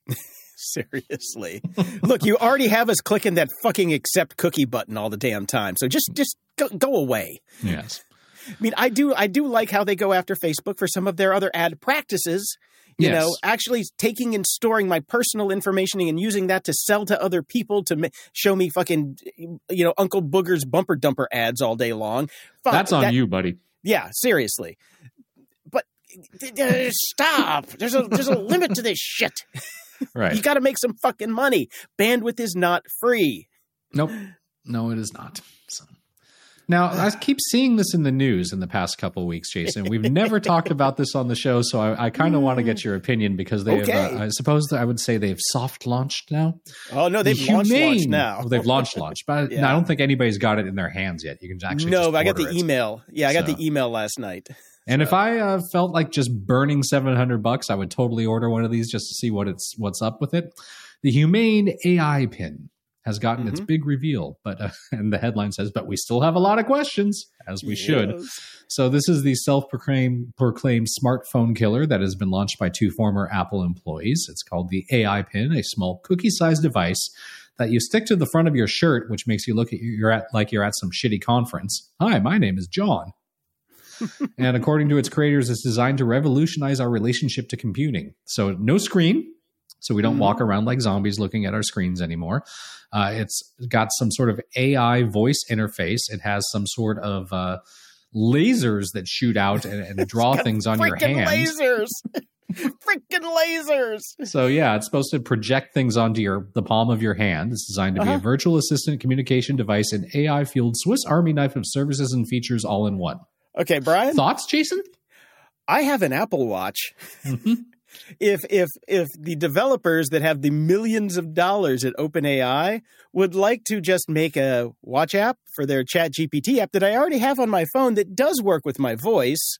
Seriously. Look, you already have us clicking that fucking accept cookie button all the damn time. So just just go, go away. Yes. I mean, I do I do like how they go after Facebook for some of their other ad practices. You yes. know, actually taking and storing my personal information and using that to sell to other people to ma- show me fucking, you know, Uncle Booger's bumper dumper ads all day long. Fuck, That's on that, you, buddy. Yeah, seriously. But uh, stop. There's a there's a limit to this shit. Right. You got to make some fucking money. Bandwidth is not free. Nope. No, it is not. So. Now, I keep seeing this in the news in the past couple of weeks, Jason. We've never talked about this on the show, so I, I kind of want to get your opinion because they okay. have, uh, I suppose that I would say they've soft launched now. Oh, no, they've the launched, launched now. Oh, they've launched launched, but yeah. I don't think anybody's got it in their hands yet. You can actually No, just but I got the it. email. Yeah, I got so. the email last night. And so. if I uh, felt like just burning seven hundred bucks, I would totally order one of these just to see what it's what's up with it. The Humane A I pin has gotten mm-hmm. its big reveal, but uh, and the headline says, but we still have a lot of questions, as we yes. should. So this is the self-proclaimed proclaimed smartphone killer that has been launched by two former Apple employees. It's called the A I Pin, a small cookie-sized device that you stick to the front of your shirt, which makes you look at you're at like you're at some shitty conference. Hi, my name is John. And according to its creators, it's designed to revolutionize our relationship to computing. So no screen. So we don't mm-hmm. walk around like zombies looking at our screens anymore. Uh, it's got some sort of A I voice interface. It has some sort of uh, lasers that shoot out and, and draw things on your hands. Lasers. Freaking lasers. So yeah, it's supposed to project things onto your the palm of your hand. It's designed to uh-huh. be a virtual assistant communication device and A I-fueled Swiss Army knife of services and features all in one. Okay, Brian. Thoughts, Jason? I have an Apple Watch. Mm-hmm. If if if the developers that have the millions of dollars at OpenAI would like to just make a watch app for their Chat G P T app that I already have on my phone that does work with my voice,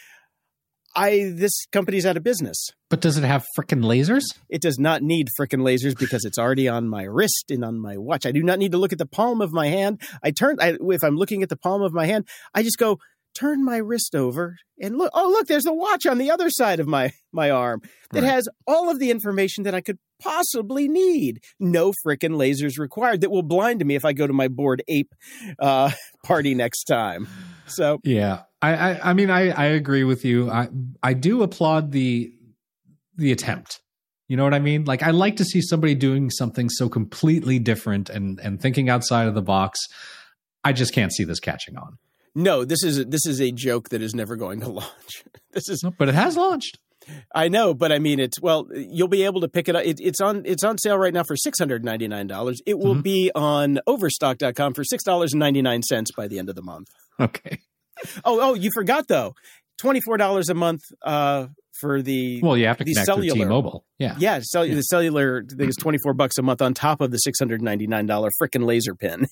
I this company's out of business. But does it have frickin' lasers? It does not need frickin' lasers because it's already on my wrist and on my watch. I do not need to look at the palm of my hand. I turn I, if I'm looking at the palm of my hand, I just go turn my wrist over and look. Oh, look, there's a watch on the other side of my, my arm that right. has all of the information that I could possibly need. No frickin' lasers required that will blind me if I go to my Bored Ape uh, party next time. So yeah, I, I, I mean, I, I agree with you. I, I do applaud the, the attempt. You know what I mean? Like, I like to see somebody doing something so completely different and, and thinking outside of the box. I just can't see this catching on. No, this is this is a joke that is never going to launch. This is, no, but it has launched. I know, but I mean, it's well, you'll be able to pick it up. It, it's on it's on sale right now for six hundred ninety-nine dollars. It will mm-hmm. be on Overstock dot com for six dollars and ninety-nine cents by the end of the month. Okay. Oh, oh, you forgot though, twenty-four dollars a month uh, for the well, you have to the connect cellular. to T-Mobile. Yeah, yeah, cell, yeah. The cellular thing is twenty-four bucks a month on top of the six hundred ninety-nine dollars frickin' laser pin.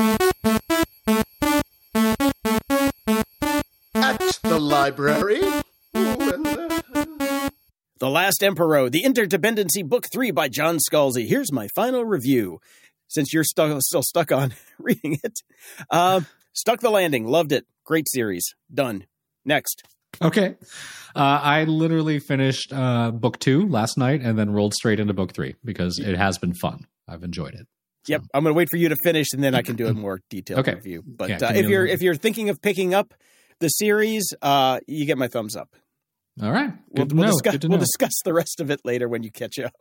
The library. Ooh, and, uh... The Last Emperor, The Interdependency, Book three by John Scalzi. Here's my final review, since you're stu- still stuck on reading it. Uh, Stuck the Landing. Loved it. Great series. Done. Next. Okay. Uh, I literally finished uh, book two last night and then rolled straight into book three because it has been fun. I've enjoyed it. So. Yep. I'm going to wait for you to finish and then I can do a more detailed okay. review. But yeah, uh, if you're if you're thinking of picking up the series, uh, you get my thumbs up. All right. Good we'll, we'll, discuss, we'll discuss the rest of it later when you catch up.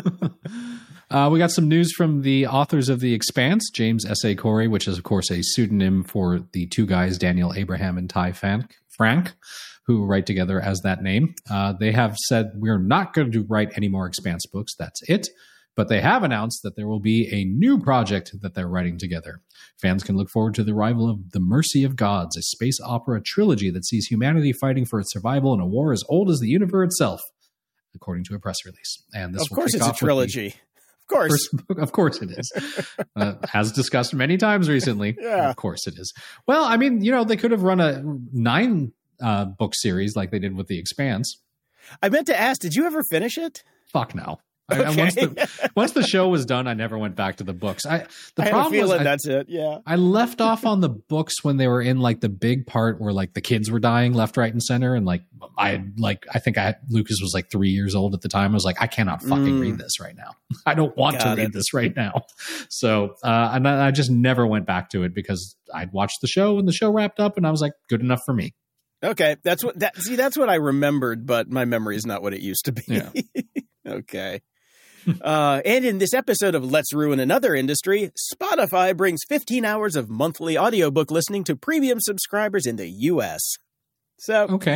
uh, we got some news from the authors of The Expanse, James S A. Corey, which is, of course, a pseudonym for the two guys, Daniel Abraham and Ty Frank, Frank who write together as that name. Uh, they have said, we're not going to write any more Expanse books. That's it. But they have announced that there will be a new project that they're writing together. Fans can look forward to the arrival of The Mercy of Gods, a space opera trilogy that sees humanity fighting for its survival in a war as old as the universe itself, according to a press release. And this of course it's a trilogy. Of course. First book. Of course it is. uh, as discussed many times recently. Yeah. Of course it is. Well, I mean, you know, they could have run a nine uh, book series like they did with The Expanse. I meant to ask, did you ever finish it? Fuck no. Okay. I, once, the, once the show was done, I never went back to the books. I the I problem have a feeling was I, that's it. Yeah, I left off on the books when they were in like the big part where like the kids were dying left, right, and center, and like I like I think I had, Lucas was like three years old at the time. I was like, I cannot fucking mm. read this right now. I don't want Got to read it. this right now. So uh, and I, I just never went back to it because I'd watched the show and the show wrapped up, and I was like, good enough for me. Okay, that's what that see. That's what I remembered, but my memory is not what it used to be. Yeah. Okay. uh, and in this episode of Let's Ruin Another Industry, Spotify brings fifteen hours of monthly audiobook listening to premium subscribers in the U S. So, okay,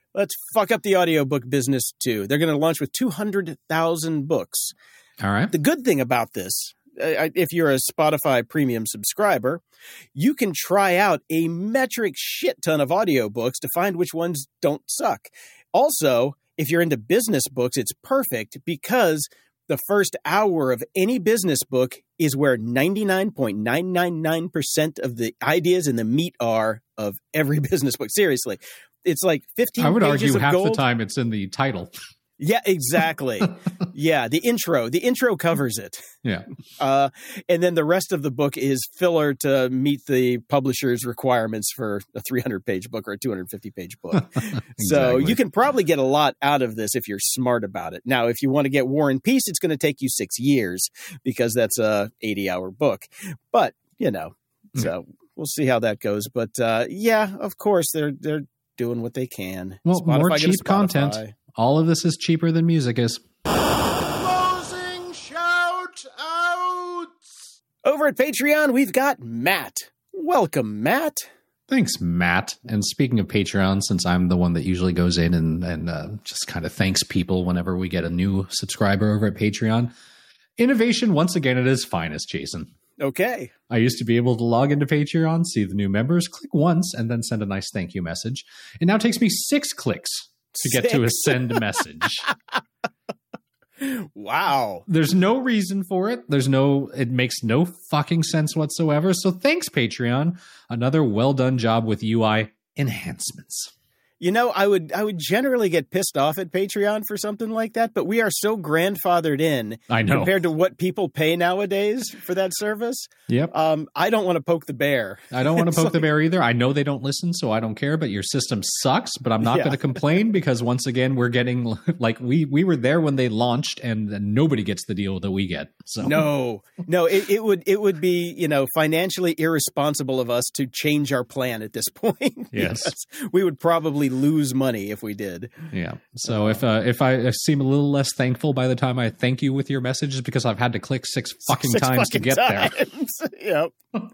Let's fuck up the audiobook business, too. They're going to launch with two hundred thousand books. All right. The good thing about this, uh, if you're a Spotify premium subscriber, you can try out a metric shit ton of audiobooks to find which ones don't suck. Also, if you're into business books, it's perfect because the first hour of any business book is where ninety-nine point nine nine nine percent of the ideas and the meat are of every business book. Seriously. It's like fifteen I would pages argue of half gold. the time it's in the title. Yeah, exactly. Yeah, the intro. The intro covers it. Yeah. Uh, and then the rest of the book is filler to meet the publisher's requirements for a three hundred page book or a two hundred fifty page book. Exactly. So you can probably get a lot out of this if you're smart about it. Now, if you want to get War and Peace, it's going to take you six years because that's a eighty hour book. But, you know, so we'll see how that goes. But, uh, yeah, of course, they're they're doing what they can. Well, Spotify more goes cheap Spotify. content. All of this is cheaper than music is. Closing shout outs. Over at Patreon, we've got Matt. Welcome, Matt. Thanks, Matt. And speaking of Patreon, since I'm the one that usually goes in and, and uh, just kind of thanks people whenever we get a new subscriber over at Patreon, innovation, once again, at its finest, Jason. Okay. I used to be able to log into Patreon, see the new members, click once, and then send a nice thank you message. It now takes me six clicks to get Six? to a send message. Wow. There's no reason for it. There's no, it makes no fucking sense whatsoever. So thanks, Patreon. Another well done job with U I enhancements. You know, I would I would generally get pissed off at Patreon for something like that, but we are so grandfathered in I know. compared to what people pay nowadays for that service. Yep. Um, I don't want to poke the bear. I don't want to It's poke like- the bear either. I know they don't listen, so I don't care, but your system sucks. But I'm not Yeah. going to complain because once again, we're getting like we we were there when they launched and nobody gets the deal that we get. So No, no, it, it would it would be, you know, financially irresponsible of us to change our plan at this point. Yes. We would probably lose money if we did. Yeah. So if uh, if I seem a little less thankful by the time I thank you with your messages because I've had to click six fucking Six times fucking to get there. times. Yep.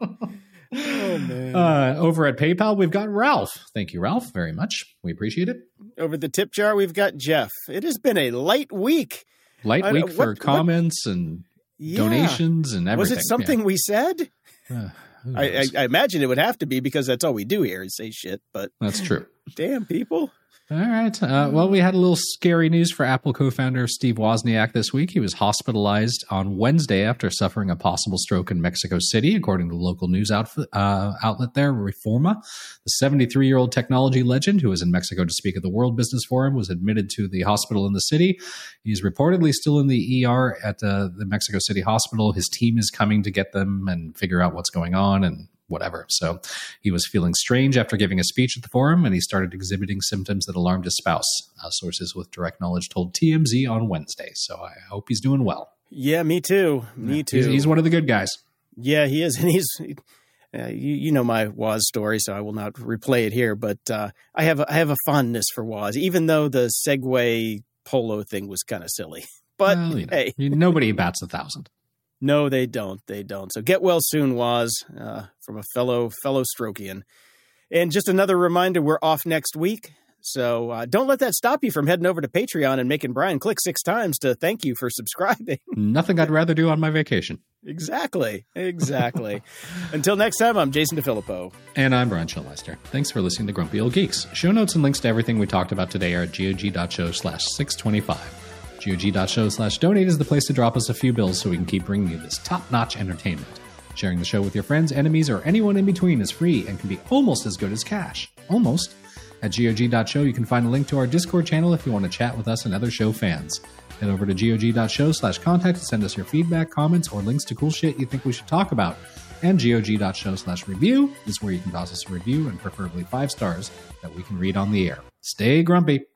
Oh, man. Uh, over at PayPal, we've got Ralph. Thank you, Ralph, very much. We appreciate it. Over the tip jar, we've got Jeff. It has been a light week. Light I- week what- for what- comments and Yeah. donations and everything. Was it something we said? Yeah. Uh, who I, I, knows? I imagine it would have to be because that's all we do here is say shit. But That's true. damn, people. All right. Uh, well, we had a little scary news for Apple co-founder Steve Wozniak this week. He was hospitalized on Wednesday after suffering a possible stroke in Mexico City, according to the local news outfit, uh, outlet there, Reforma. The seventy-three-year-old technology legend, who was in Mexico to speak at the World Business Forum, was admitted to the hospital in the city. He's reportedly still in the E R at uh, the Mexico City hospital. His team is coming to get them and figure out what's going on and whatever. So he was feeling strange after giving a speech at the forum, and he started exhibiting symptoms that alarmed his spouse. Uh, sources with direct knowledge told T M Z on Wednesday. So I hope he's doing well. Yeah, me too. Me too. He's, he's one of the good guys. Yeah, he is. And he's, uh, you, you know my Woz story, so I will not replay it here. But uh, I have a, I have a fondness for Woz, even though the Segway polo thing was kind of silly. But Well, you know, hey, nobody bats a thousand. no, they don't. They don't. So get well soon, Woz, uh, from a fellow fellow Strokian. And just another reminder, we're off next week. So uh, don't let that stop you from heading over to Patreon and making Brian click six times to thank you for subscribing. Nothing I'd rather do on my vacation. Exactly. Exactly. Until next time, I'm Jason DeFilippo. And I'm Brian Schulmeister. Thanks for listening to Grumpy Old Geeks. Show notes and links to everything we talked about today are at gog.show slash 625. gog.show slash donate is the place to drop us a few bills so we can keep bringing you this top-notch entertainment. Sharing the show with your friends, enemies, or anyone in between is free and can be almost as good as cash. Almost. At gog.show, you can find a link to our Discord channel if you want to chat with us and other show fans. Head over to gog.show slash contact to send us your feedback, comments, or links to cool shit you think we should talk about. And gog.show slash review is where you can toss us a review and preferably five stars that we can read on the air. Stay grumpy.